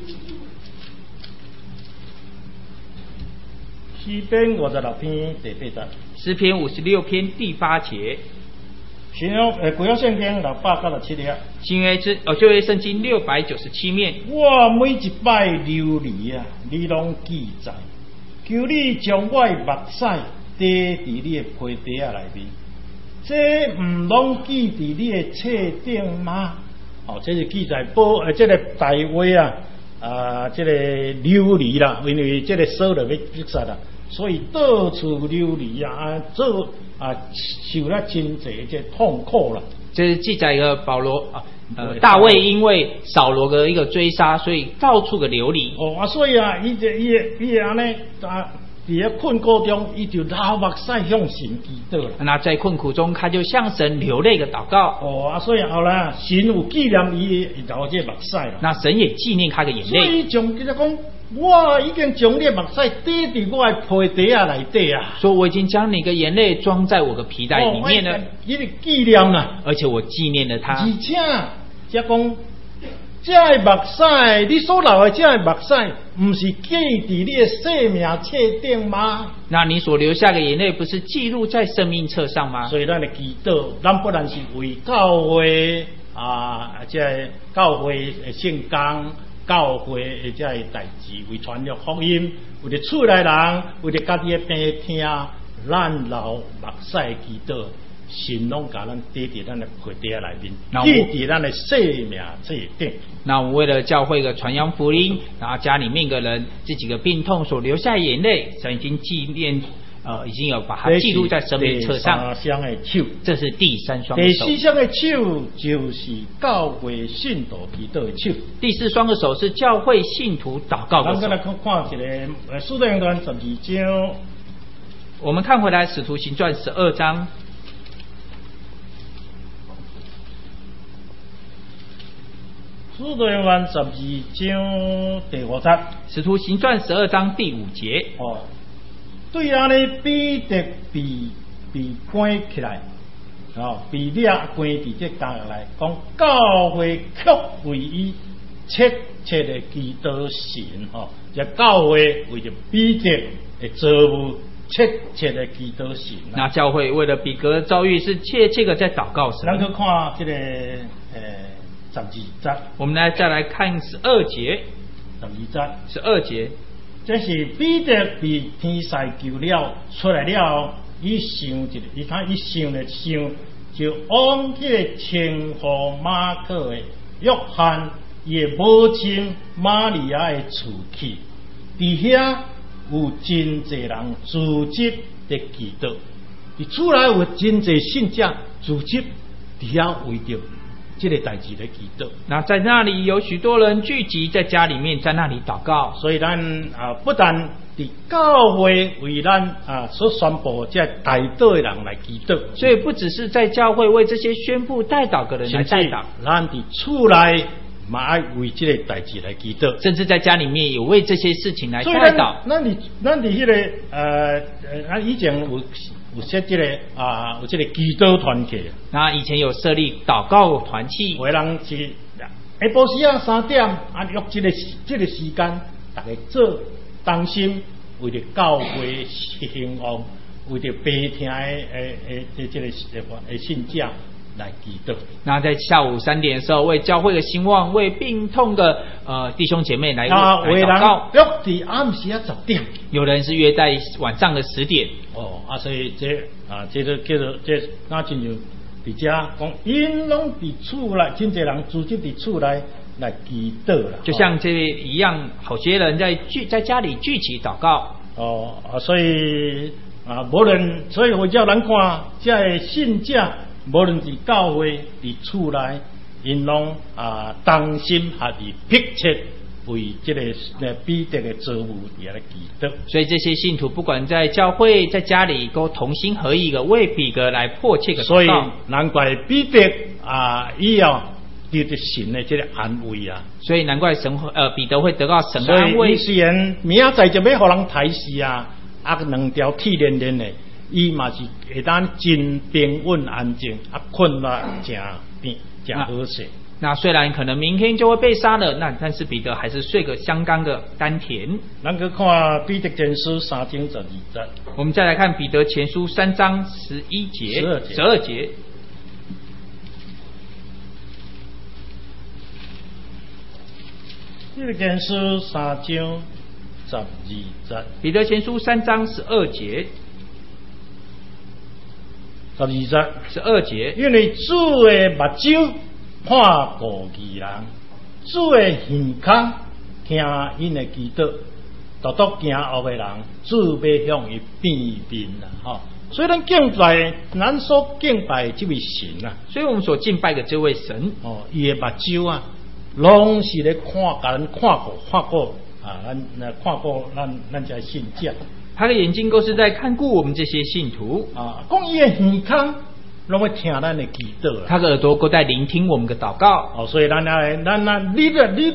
诗篇56篇第8节。 诗篇56篇第8节。 新约圣经697页。 新约旧约圣经697面。 我每一摆流离你拢记载，求你将我的目屎滴伫你的皮底内面，这唔拢记伫你的册顶吗？这是记载这个大卫这个流离啦，因为这个扫罗要击杀啦。所以到处流离受了真侪这痛苦了。 这是记载一个保罗大卫因为扫罗的一个追杀，所以到处的流离。 所以伊安尼伫咧困苦中，伊就流目屎向神祈祷啦。 那在困苦中，他就向神流泪的祷告。 哦，啊，所以后来神有纪念伊流这目屎啦。 那神也纪念他的眼所泪。 以从其实讲，我已经将你目屎滴伫我的皮袋啊内底啊。 说我已经将你的眼泪装在我的皮带里面了， 伊个纪念啦， 而且我纪念了他。 而且则讲。这目屎，你所流的这目屎，不是记伫你的生命册顶吗？ 那你所留下的眼泪，不是记录在生命册上吗？ 所以咱的祈祷，咱不但是为教会这教会的圣工、教会的这代志，为传扬福音，为着厝内人，为着家己的病听，咱流目屎的祈祷。神拢甲咱滴伫咱的皮袋内面，记伫咱的生命册顶。 那我们为了教会的传扬福音，然后家里面的人自己的病痛所流下眼泪，神已经纪念，已经有把它记录在生命册上。 第三双的手， 这是第三双的手。 第四双的手就是教会信徒祈祷的手。 第四双的手是教会信徒祷告的手。 咱再来看一个使徒行传12章， 我们看回来使徒行传12章。 使徒行传12章第5节， 使徒行传12章第5节。 哦，对安尼彼得被关起来，被抓关伫这监狱内，讲教会却为伊切切的祈祷神，这教会为着彼得的遭遇切切的祈祷神。 那教会为了比格的遭遇是切切的在祷告神。 咱去看这个12节， 我们再来看12节。12节， 这是彼得被天使救了出来了，伊想一个，伊想了想，就往迄个称呼马可的约翰伊的母亲玛利亚的厝去，伫遐有真侪人组织在祈祷，伊厝内有真侪信者组织伫遐为着这个代志来祈祷。 那在那里有许多人聚集在家里面，在那里祷告。 所以咱不但伫教会为咱所宣布这代祷的人来祈祷， 所以不只是在教会为这些宣布代祷的人来代祷， 咱伫厝内嘛爱为这个代志来祈祷， 甚至在家里面也为这些事情来代祷。 咱伫迄个以前有设这个有这个祈祷团体。 那以前有设立祷告团契， 有的人是下晡时3点约这个时间，大家做同心，为着教会兴旺，为着悲听的这个信者来祈祷。 那在下午3点的时候，为教会的兴旺，为病痛的弟兄姐妹来祷告。 约伫暗时10点， 有人是约在晚上的10点。 所以这个叫做这那亲像伫遮讲，因拢伫厝内，真侪人组织伫厝内来祈祷啦。 就像这一样，好些人在家里聚集祷告。 所以无论，所以我叫咱看这个信者，无论是教会伫厝内，因拢同心合意，迫切为这个彼得的遭遇而来祈祷。 所以这些信徒不管在教会在家里都同心合意的为彼得来迫切的祷告。 所以难怪彼得伊要得到神的这个安慰啊。 所以难怪彼得会得到神的安慰。 虽然明仔载就要互人抬死2条铁链链的，伊嘛是会当真平稳安静，困了真好势。 那虽然可能明天就会被杀了，但是彼得还是睡个相当的甘甜。 咱去看彼得前书3章12节。 我们再来看彼得前书3章11节、12节。 彼得前书3章12节。 彼得前书3章12节。12节。 因为主的目睭看顾义人，主的耳孔听因的祈祷，独行恶的人，主要向伊变面啦。所以咱敬拜，咱所敬拜这位神啊， 所以我们所敬拜的这位神， 伊的目睭拢是咧甲咱看顾咱这信者。 他的眼睛都是在看顾我们这些信徒啊，讲伊的耳孔拢会听咱的祈祷啊， 他的耳朵都在聆听我们的祷告。 哦，所以咱你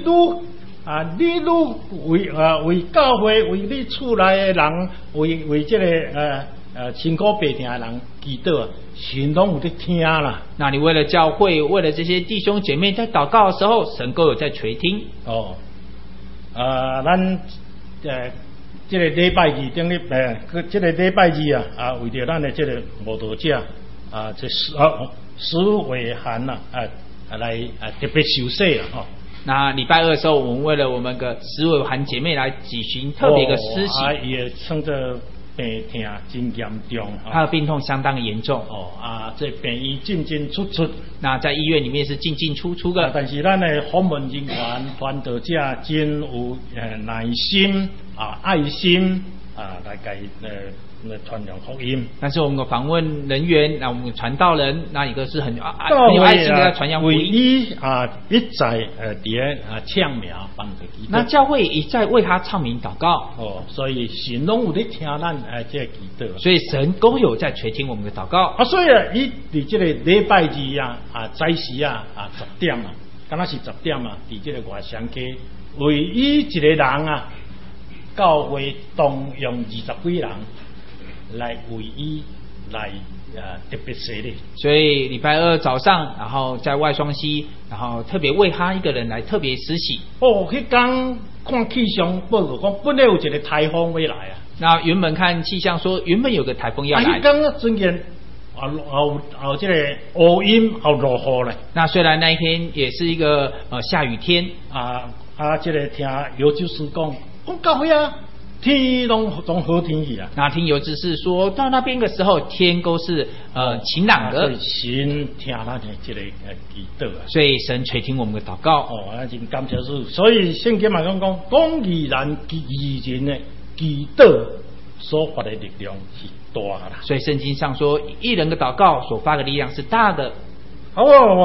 为教会为你厝内的人为这个辛苦白听的人祈祷，神拢有在听啦。 那你为了教会，为了这些弟兄姐妹在祷告的时候，神都有在垂听。 哦，咱这个礼拜二顶日这个礼拜二啊，为着咱的这个慕道者这史伟涵呐来特别受洗啊哈。 那礼拜二的时候，我们为了我们的史伟涵姐妹来举行特别的施洗， 也称作病痛真严重， 她的病痛相当严重。 这病医进进出出， 那在医院里面是进进出出的。 但是咱的访问人员、传道者真有耐心爱心来给传扬福音。 但是我们的访问人员，那我们传道人，那一个是很有爱心的传扬福音。 唯一一再唱名帮助祈祷。 那教会一再为他唱名祷告。 所以神拢有在听咱这个祈祷。 所以神都有在垂听我们的祷告。 所以伊伫这个礼拜二早时10点敢若是10点伫这个外乡街，唯一一个人教会动用20几人来为伊来特别设立。 所以礼拜二早上，然后在外双溪，然后特别为他一个人来特别施洗。 迄天看气象报告讲，本来有一个台风要来啊。 那原本看气象说，原本有个台风要来。 迄天尊见这个乌阴落雨咧。 那虽然那一天也是一个下雨天这个听尤州师讲教会天拢好天气啊。 那听尤执事说到那边的时候，天都是晴朗的。 神听咱的这个祈祷啊。 所以神垂听我们的祷告。 真感谢主。所以圣经嘛讲公义人的祈祷所发的力量是大啦。 所以圣经上说，义人的祷告所发的力量是大的。 我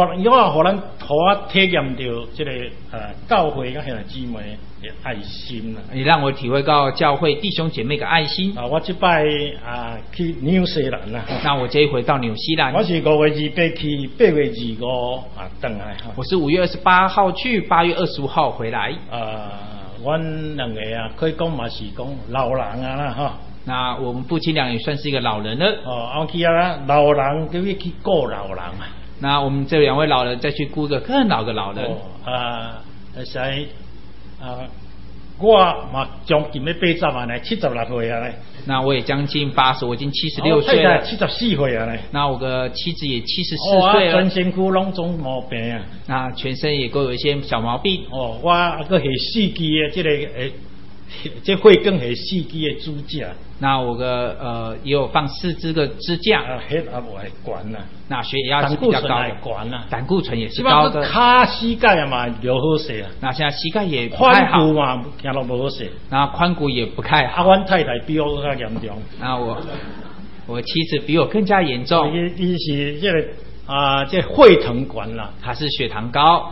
体验到这个教会跟兄弟姊妹的爱心啦。 你让我体会到教会弟兄姐妹的爱心。 我这摆去纽西兰啦。 那我这一回到纽西兰。 我是5月28去，8月25回来。 我是5月28号去，8月25号回来。 阮两个可以讲嘛是讲老人啦哈。 那我们夫妻俩也算是一个老人了。 我去老人就去顾老人啊。 那我们这2位老人再去雇一个更老的老人。 我嘛将近要80了，76岁啊嘞。 那我也将近80，我已经76岁了。 74岁啊嘞。 那我的妻子也74岁了。 全身躯拢总毛病啊。 那全身也都有一些小毛病。 我个系4支的这会更系4支的支架。 那我的也有放4支的支架。 血压也悬啦。 那血压是比较高的。胆固醇也是高的。 脚膝盖嘛就好势啊。 那现在膝盖也不太好。 髋骨嘛行路不好势。 那髋骨也不太好。 阮太太比我更严重。 那我妻子比我更加严重。 伊是这个这血糖悬啦。 她是血糖高。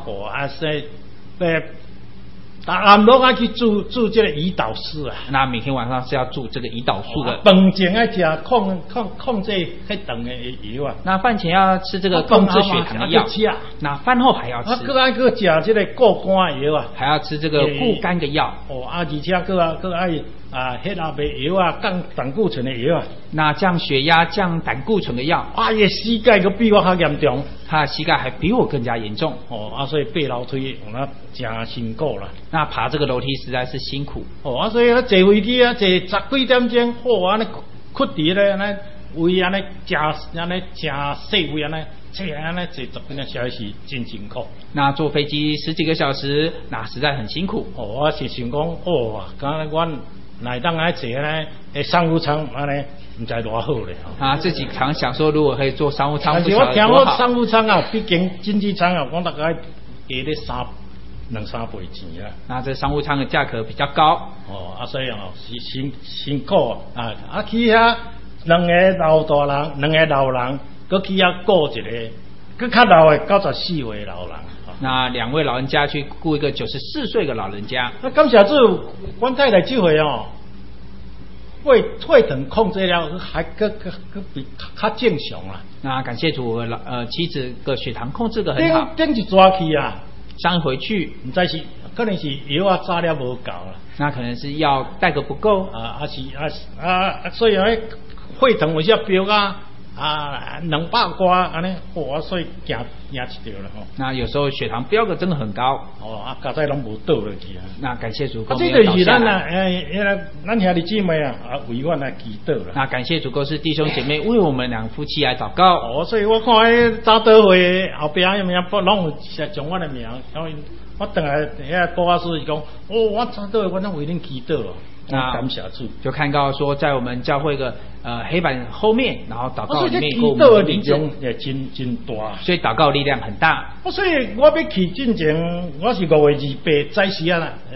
暗落去住这个胰岛素啊。 那每天晚上是要住这个胰岛素的。 饭前要吃控制血糖的药啊。 那饭前要吃这个控制血糖的药。那饭后还要吃。 还吃这个固肝药啊。 还要吃这个固肝的药。 而且还血压的药啊，降胆固醇的药啊。 那降血压、降胆固醇的药。 伊膝盖都比我还严重。 他的膝盖还比我更加严重。 所以爬楼梯那真辛苦啦。 那爬这个楼梯实在是辛苦。 所以坐飞机坐10几点钟，安尼屈伫咧，安尼位安尼真细位安尼，坐安尼坐10几个小时，真辛苦。 那坐飞机10几个小时，那实在很辛苦。 我是想讲，刚才阮乃当来坐呢，商务舱安尼，唔知多好咧。 自己常想说，如果可以坐商务舱， 但是我听我商务舱毕竟经济舱我大概给咧2-3倍钱啊。那这商务舱的价格比较高。 所以是辛苦去遐2个老大人，2个老人，搁去遐顾一个，搁较老的94岁老人。 那2位老人家去雇一个94岁的老人家。 那感谢主，阮太太这回血糖控制了，还比较正常啦。 那感谢主，妻子的血糖控制的很好。 顶一抓去啊， 上回去， 唔知是可能是药啊扎了无够啦。 那可能是药带个不够所以血糖有些飙200多安尼，所以惊一条了吼。 那有时候血糖飙个真的很高。 家在拢无倒落去啊。 那感谢主， 这就是咱咱兄弟姊妹为阮来祈祷啦。 那感谢主，都是弟兄姐妹为我们两夫妻来祷告。 所以我看早祷会后边有名拢有将我的名，我等来布阿叔讲，我早祷会我拢为恁祈祷哦。感谢主，就看到说在我们教会的黑板后面，然后祷告里面有我们的名字，也真大， 所以祷告力量很大。 所以我要去进前，我是5月28早时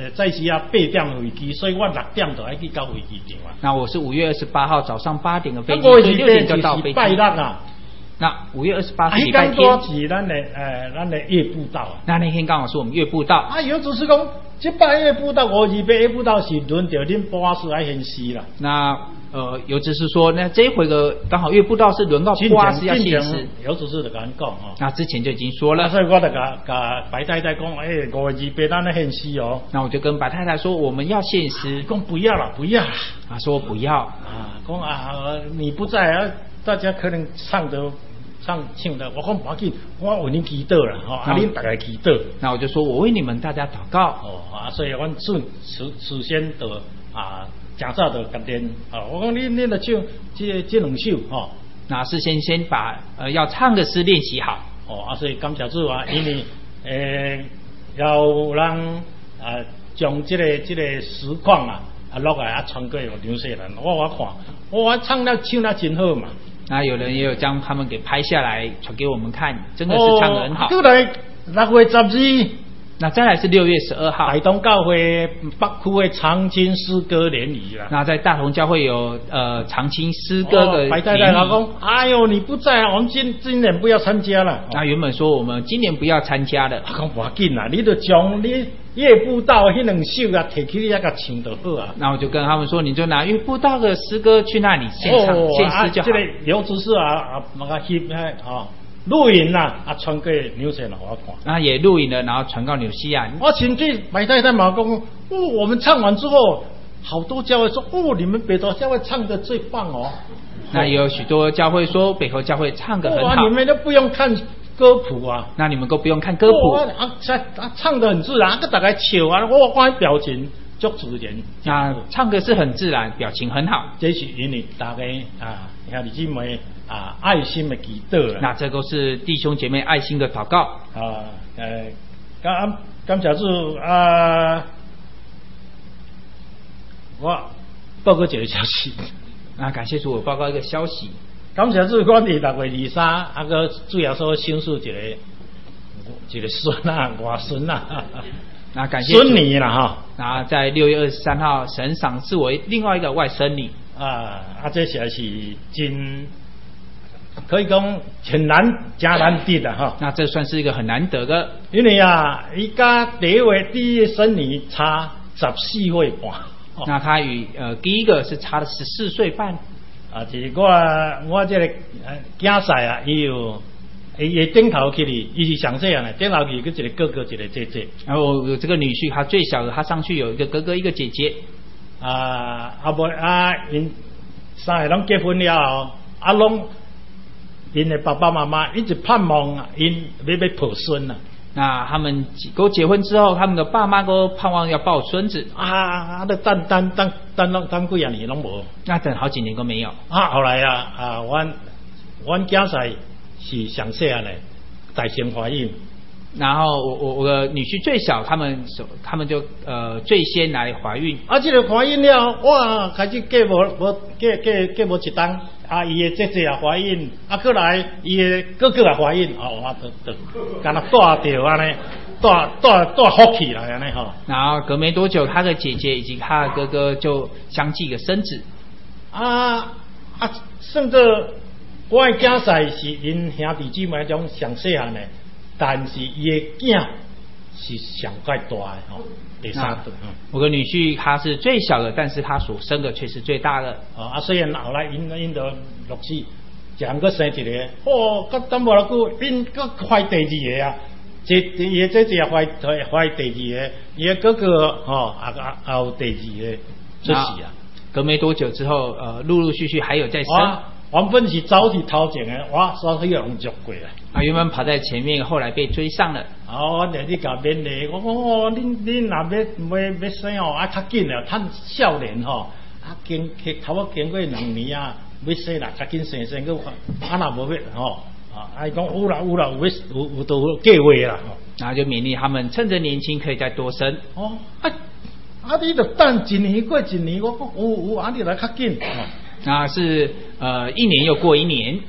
8点飞机，所以我6点就要去到飞机场啊。 那我是5月28号早上8点的飞机，所以6点就到飞机。 拜六啊。 那5月28是礼拜天， 是咱的月步道啊。 那天刚好是我们月步道。 有主是讲，这摆月步道5月28月步道是轮到恁博士来献诗啦。 那有只是说，那这一回的刚好月步道是轮到博士要献诗。 有主是就跟讲那之前就已经说了。 所以我就甲白太太讲，5月28咱来献诗哦。 那我就跟白太太说，我们要献诗。 讲不要啦，不要啦。 她说不要。 讲你不在啊，大家可能唱的。唱的，我讲不要紧，我为恁祈祷啦，恁大家祈祷。 那我就说我为你们大家祷告。 所以阮首先就真早就决定，我讲恁的唱这两首那事先把要唱的诗练习好。 所以感谢主啊，因为要人将这个实况录来传给刘世兰，我看，我唱了真好嘛。 那有人也有将他们给拍下来传给我们看，真的是唱得很好。 再来6月12， 那再来是6月12号， 大同教会北区的长青诗歌联谊啦。 那在大同教会有长青诗歌的联谊。 白太太老公，哎呦你不在，我们今年不要参加了。 那原本说我们今年不要参加的。 讲不要紧啦，你就将你月步道迄两首摕起你个唱就好啊。 那我就跟他们说，你就拿月步道的诗歌去那里献唱献诗就好。 这个刘执事那个录影传给纽西兰我看。 那也录影了，然后传到纽西兰。 我甚至白太太马公，我们唱完之后，好多教会说，你们北投教会唱的最棒哦。 那也有许多教会说北投教会唱得很好。 你们都不用看歌谱啊。 那你们都不用看歌谱。 唱得很自然，大家笑我看表情足自然。 那唱歌是很自然，表情很好。 这是因为大家兄弟姊妹爱心的祈祷。 那这都是弟兄姐妹爱心的祷告。 感谢主我报告一个消息。 那感谢主，我报告一个消息。 感谢主，我伫6月23，个主要说享受一个孙外孙那感谢孙女啦然后在6月23号，神赏赐我另外一个外甥女。 这实是真可以讲很难加难得的那这算是一个很难得的， 因为伊家第一个孙女差14岁半。 那他与第一个是差了14岁半。 就是我这个囝婿伊顶头去哩，伊是上细汉的，顶头去一个哥哥，一个姐姐。 然后这个女婿，他最小的，他上去有一个哥哥，一个姐姐。 因三个拢结婚了后，拢因的爸爸妈妈一直盼望因要抱孙那他们都结婚之后，他们的爸妈都盼望要抱孙子。 都等几年拢无。 那等好几年都没有。 后来阮囝婿是上细汉的，在先怀孕。 然后我的女婿最小，他们就最先来怀孕。 这个怀孕了，我开始隔无一档，伊的姐姐也怀孕，过来伊的哥哥也怀孕，我就干那带着安尼，带福气来安尼然后隔没多久，他的姐姐以及他的哥哥就相继的生子。 甚至我的囝婿是因兄弟姊妹中上细汉的。但是伊的囝是上盖大的吼，第三顿。 我跟女婿他是最小的，但是他所生的却是最大的。 虽然后来因就陆续将个生一个，甲等无偌久，因个怀第二个啊，这也怀第二个，伊哥哥也有第二个出世啊。 隔没多久之后，陆陆续续还有再生。 原本是走伫头前的，所以人捉过来。 原本跑在前面，后来被追上了。 我你甲勉励，我讲恁若要生较紧了，趁少年经头仔经过2年啊，要生啦，较紧生，个若无要伊讲有啦，有都计划啦。 然后就勉励他们趁着年轻可以再多生。 你就等1年过1年，我讲有你来较紧。 那是1年又过1年。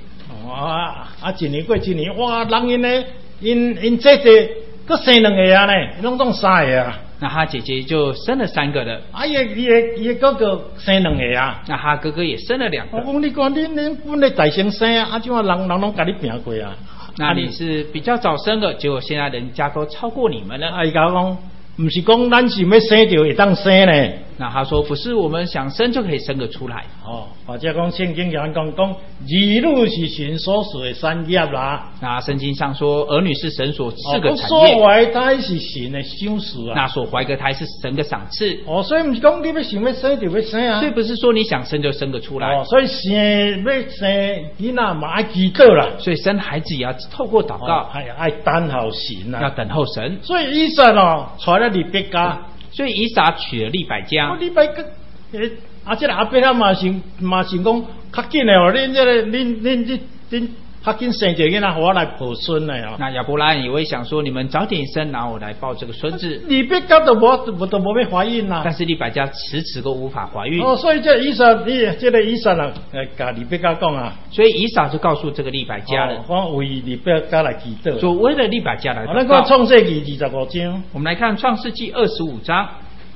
1年过1年，哇！人因姐姐佫生2个啊呢，拢3个啊。 那他姐姐就生了3个了。 伊哥哥生2个啊。 那他哥哥也生了2个。 我讲你看恁本来大先生啊，怎啊人拢甲你拼过啊？ 那你是比较早生的，结果现在人家都超过你们了。 伊甲我讲，不是讲咱想要生就会当生呢。 那他说不是我们想生就可以生得出来。 或者讲圣经讲儿女是神所赐的产业啦。 那圣经上说儿女是神所赐的产业。 所怀胎是神的赏赐啊。 那所怀个胎是神的赏赐。 所以不是讲你要想要生就要生啊。 所以不是说你想生就生得出来。 所以要生囡仔嘛爱祈祷啦。 所以生孩子也要透过祷告。 爱等候神啊。 要等候神。 所以以撒娶了利百加。 所以以撒娶了利百加。 利百加，这个阿伯啊嘛想讲较紧的恁较紧生一个囡仔，互我来抱孙的哦。 那亚伯拉罕也会想说，你们早点生，然后我来抱这个孙子。 利百加都无要怀孕啦。 但是利百加迟迟都无法怀孕。 所以这以撒啦，甲利百加讲啊。 所以以撒就告诉这个利百加了， 我为利百加来祈祷。 就为了利百加来祷告。 咱看创世纪25章。 我们来看创世纪25章。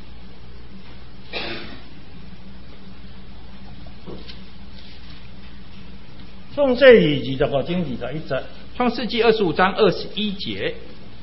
创世纪25章21节。 创世纪25章21节。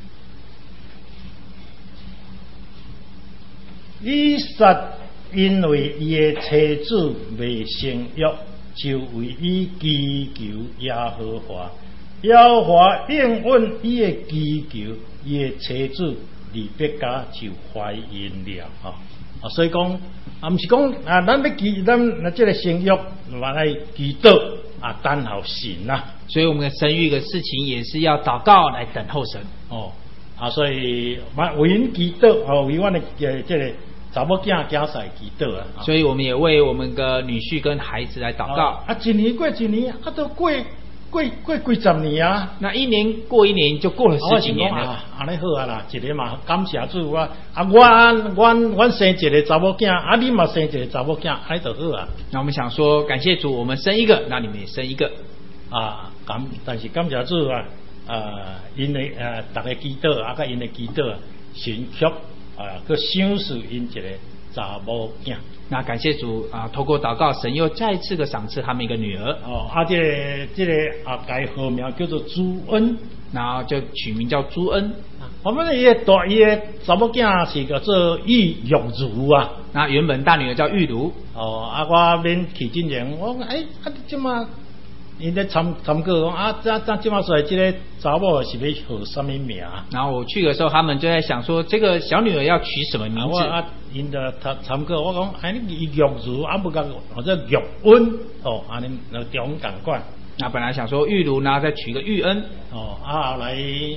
以撒因为伊的妻子未生育，就为伊祈求耶和华，耶和华应允伊的祈求，伊的妻子利百加就怀孕了所以讲不是讲咱这个生育嘛来祈祷等候神啊。 所以我们的生育的事情也是要祷告来等候神所以为因祈祷为阮的这个查某囝囝婿祈祷啊。 所以我们也为我们的女婿跟孩子来祷告。 1年过1年，都过几十年啊。 那1年过1年就过了10几年了。 安尼好啊啦，一个嘛感谢主我生一个查某囝，你嘛生一个查某囝，安尼就好啊。 那我们想说感谢主，我们生一个，那你们也生一个但是感谢主因的大家祈祷甲因的祈祷神却去赏赐因一个查某囝。 那感谢主透过祷告，神又再一次的赏赐他们一个女儿。 这个改号名叫做朱恩， 然后就取名叫朱恩。 我们伊的查某囝是叫做玉如啊。 那原本大女儿叫玉如。 我免去真言，我讲你即马因咧参过讲即马说这个查某是要号什么名？ 然后我去的时候，他们就在想说，这个小女儿要取什么名字？ 因的参过，我讲你玉如不讲或者玉恩安尼中共款。 那本来想说玉如，然后再取个玉恩。 后来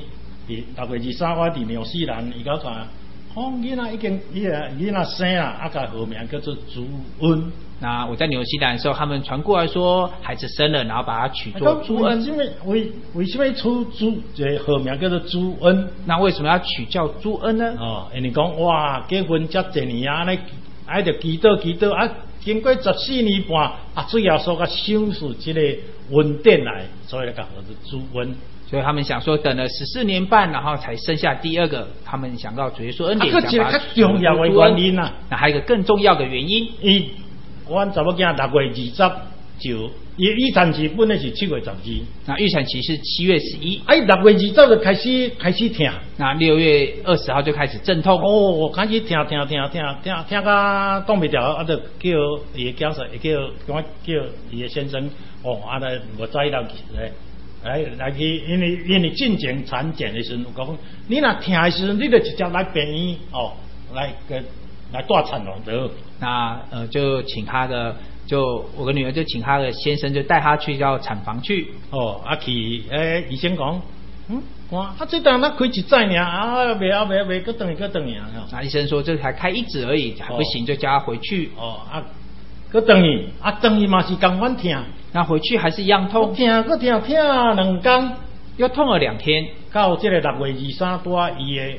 6月23我伫纽西兰，伊甲讲，囡仔已经囡仔生啊，甲号名叫做朱恩。 那我在纽西兰的时候，他们传过来说孩子生了，然后把它取作朱恩。 为什么出这号名叫做朱恩？ 那为什么要取叫朱恩呢？ 因为讲哇，结婚这多年爱着祈祷经过14年半最后所甲赏赐这个恩典来，所以来讲叫做朱恩。 所以他们想说，等了14年半，然后才生下第2个。他们想到主耶稣恩典，想把它重要的原因那还有一个更重要的原因。 阮查某囝6月20 就预产期本来是7月12， 那预产期是7月11， 6月20就开始痛， 那6月20号就开始阵痛。 哦，开始痛到挡不掉，啊，就叫伊的教授，叫伊的先生，哦，啊来我早到来去，因为进行产检的时候，有讲你若痛的时候，你就直接来病院哦，来带产咯，对。 那就请他的，就我跟女儿就请他的先生就带他去到产房去。 哦，啊去，医生讲，看啊这当咱开一载尔，啊未，搁等去啊。 那医生说这才开1指而已，还不行，就叫他回去。 哦啊，搁等去，啊等去嘛是同款痛。 那回去还是一样痛， 痛2天， 又痛了2天。 到这个6月23带伊的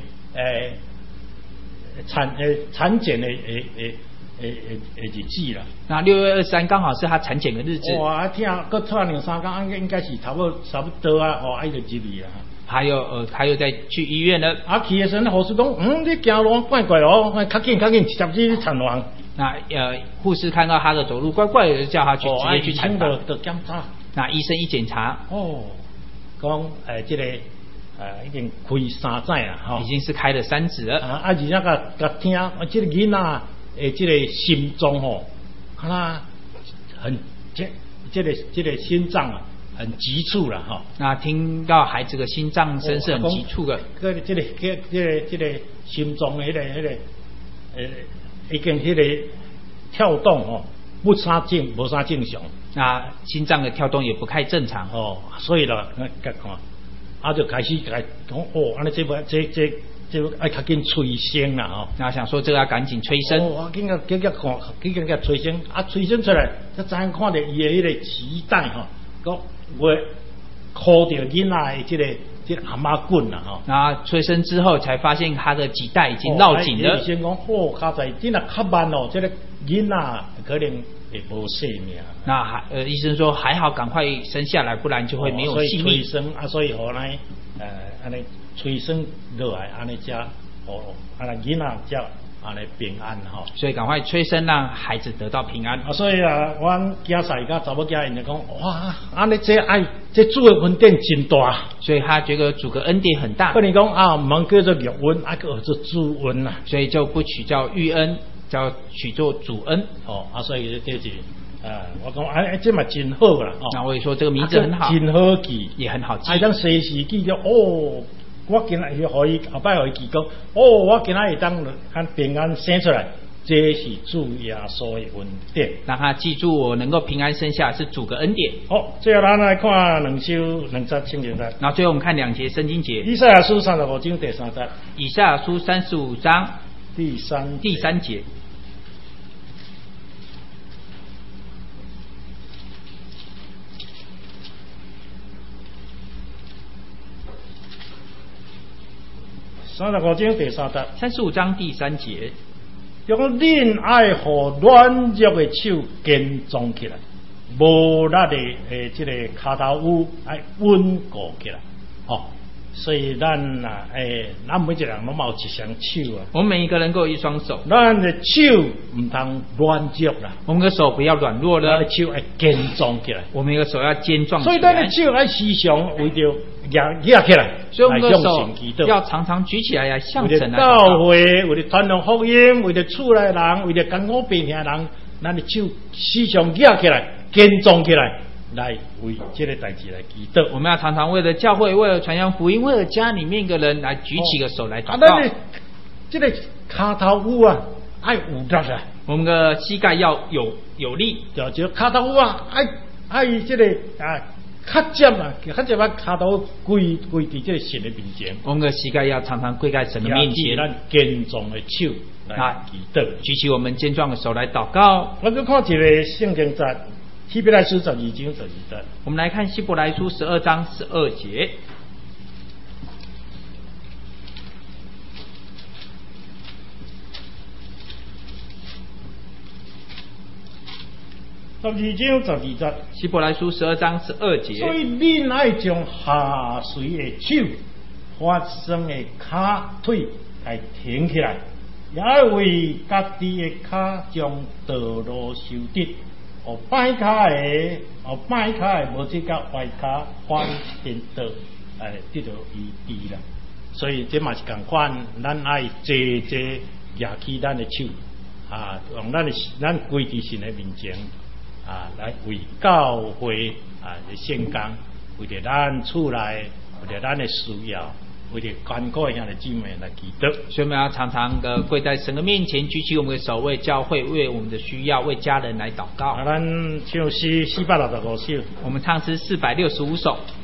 产检的日子啦。 那6月23刚好是他产检的日子。 哇，痛，搁拖2-3天，应该是差不多啊，哦，伊就入去啊。 还有再去医院了。 啊，去的时候，护士讲，你走路怪怪哦，较紧，直接去产房。 那护士看到他的走路怪怪的，就叫他去直接去产房。 就检查。 那医生一检查， 讲这个已经开3指啦，吼， 已经是开了3指了。 而且个听，这个囡仔这个心脏吼，看他很这个心脏啊，很急促了哈。 那听到孩子的心脏声是很急促的。 这个心脏的已经跳动哦，无啥正常。 那心脏的跳动也不太正常哦，所以啦，看，就开始讲哦，安尼这爱较紧催生啦吼。 那想说这个要赶紧催生。 哦，紧个催生，催生出来，才知影看到伊的迄个脐带吼，个会箍着囡仔的这个阿妈棍啦吼。 那催生之后才发现他的脐带已经绕紧了。 医生讲，较在真若较慢哦，这个囡仔可能会无性命。 那医生说还好，赶快生下来，不然就会没有性命。 所以催生所以后来安尼催生落来，安尼才安尼囡仔才安尼平安吼。 所以赶快催生，让孩子得到平安。 所以阮囝婿甲查某囝因就讲，哇，安尼这主的恩典真大。 所以他觉得主的恩典很大。 不能讲唔能叫做玉恩，叫做主恩啦。 所以就不取叫玉恩，叫取做主恩。 所以这是。我讲这嘛真好啦。 那我也说这个名字很好， 真好记， 也很好记。 当随时记着哦，我今日可以后摆可以记讲哦，我今日会当看平安生出来，这是主耶稣的恩典。 让他记住我能够平安生下是主的恩典。 最后咱来看2节圣经节。 然后最后我们看2节圣经节。 以赛亚书35章第3节。 以赛亚书35章第3 节。 35章第3节。 35章第3节。 就讲恁爱互软弱的手坚壮起来，无力的这个骹头乌爱稳固起来。所以咱每一个人拢有一双手啊。 我们每一个人都有一双手。 咱的手唔通软弱啦， 我们的手不要软弱了。 咱的手要坚壮起来。 我们的手要坚壮起来。 所以咱的手要时常为着举起来， 所以我们的手要常常举起来呀，向神来祷告。 为了教会，为了传扬福音，为了厝内人，为了艰苦病痛人，咱的手时常举起来，坚壮起来。来为这个代志来祈祷。 我们要常常为了教会，为了传扬福音，为了家里面的人来举起个手来祷告。 这个骹头乌啊，爱有力啊。我们的膝盖要有力，就骹头乌啊，爱这个较接啊，骹头跪伫这个神的面前。我们的膝盖要常常跪在神的面前，咱坚壮的手来祈祷，举起我们坚壮的手来祷告。我们看一个圣经节。希伯来书12章12节，我们来看希伯来书12章12节。12章12节，希伯来书12章12节。所以恁爱将下垂的手、发生的脚腿来挺起来，也为家己的脚将道路修直。 摆骹的，摆骹的无即甲歪骹反颠倒，得到医啦。所以这嘛是共款，咱爱坐举起咱的手，用咱归伫神的面前，来为教会的献工，为着咱厝内，为着咱的需要。为了艰苦的兄弟姊妹来祈祷， 所以我们要常常的跪在神的面前，举起我们的手，为教会、为我们的需要、为家人来祷告。 咱唱诗465首， 我们唱诗465首。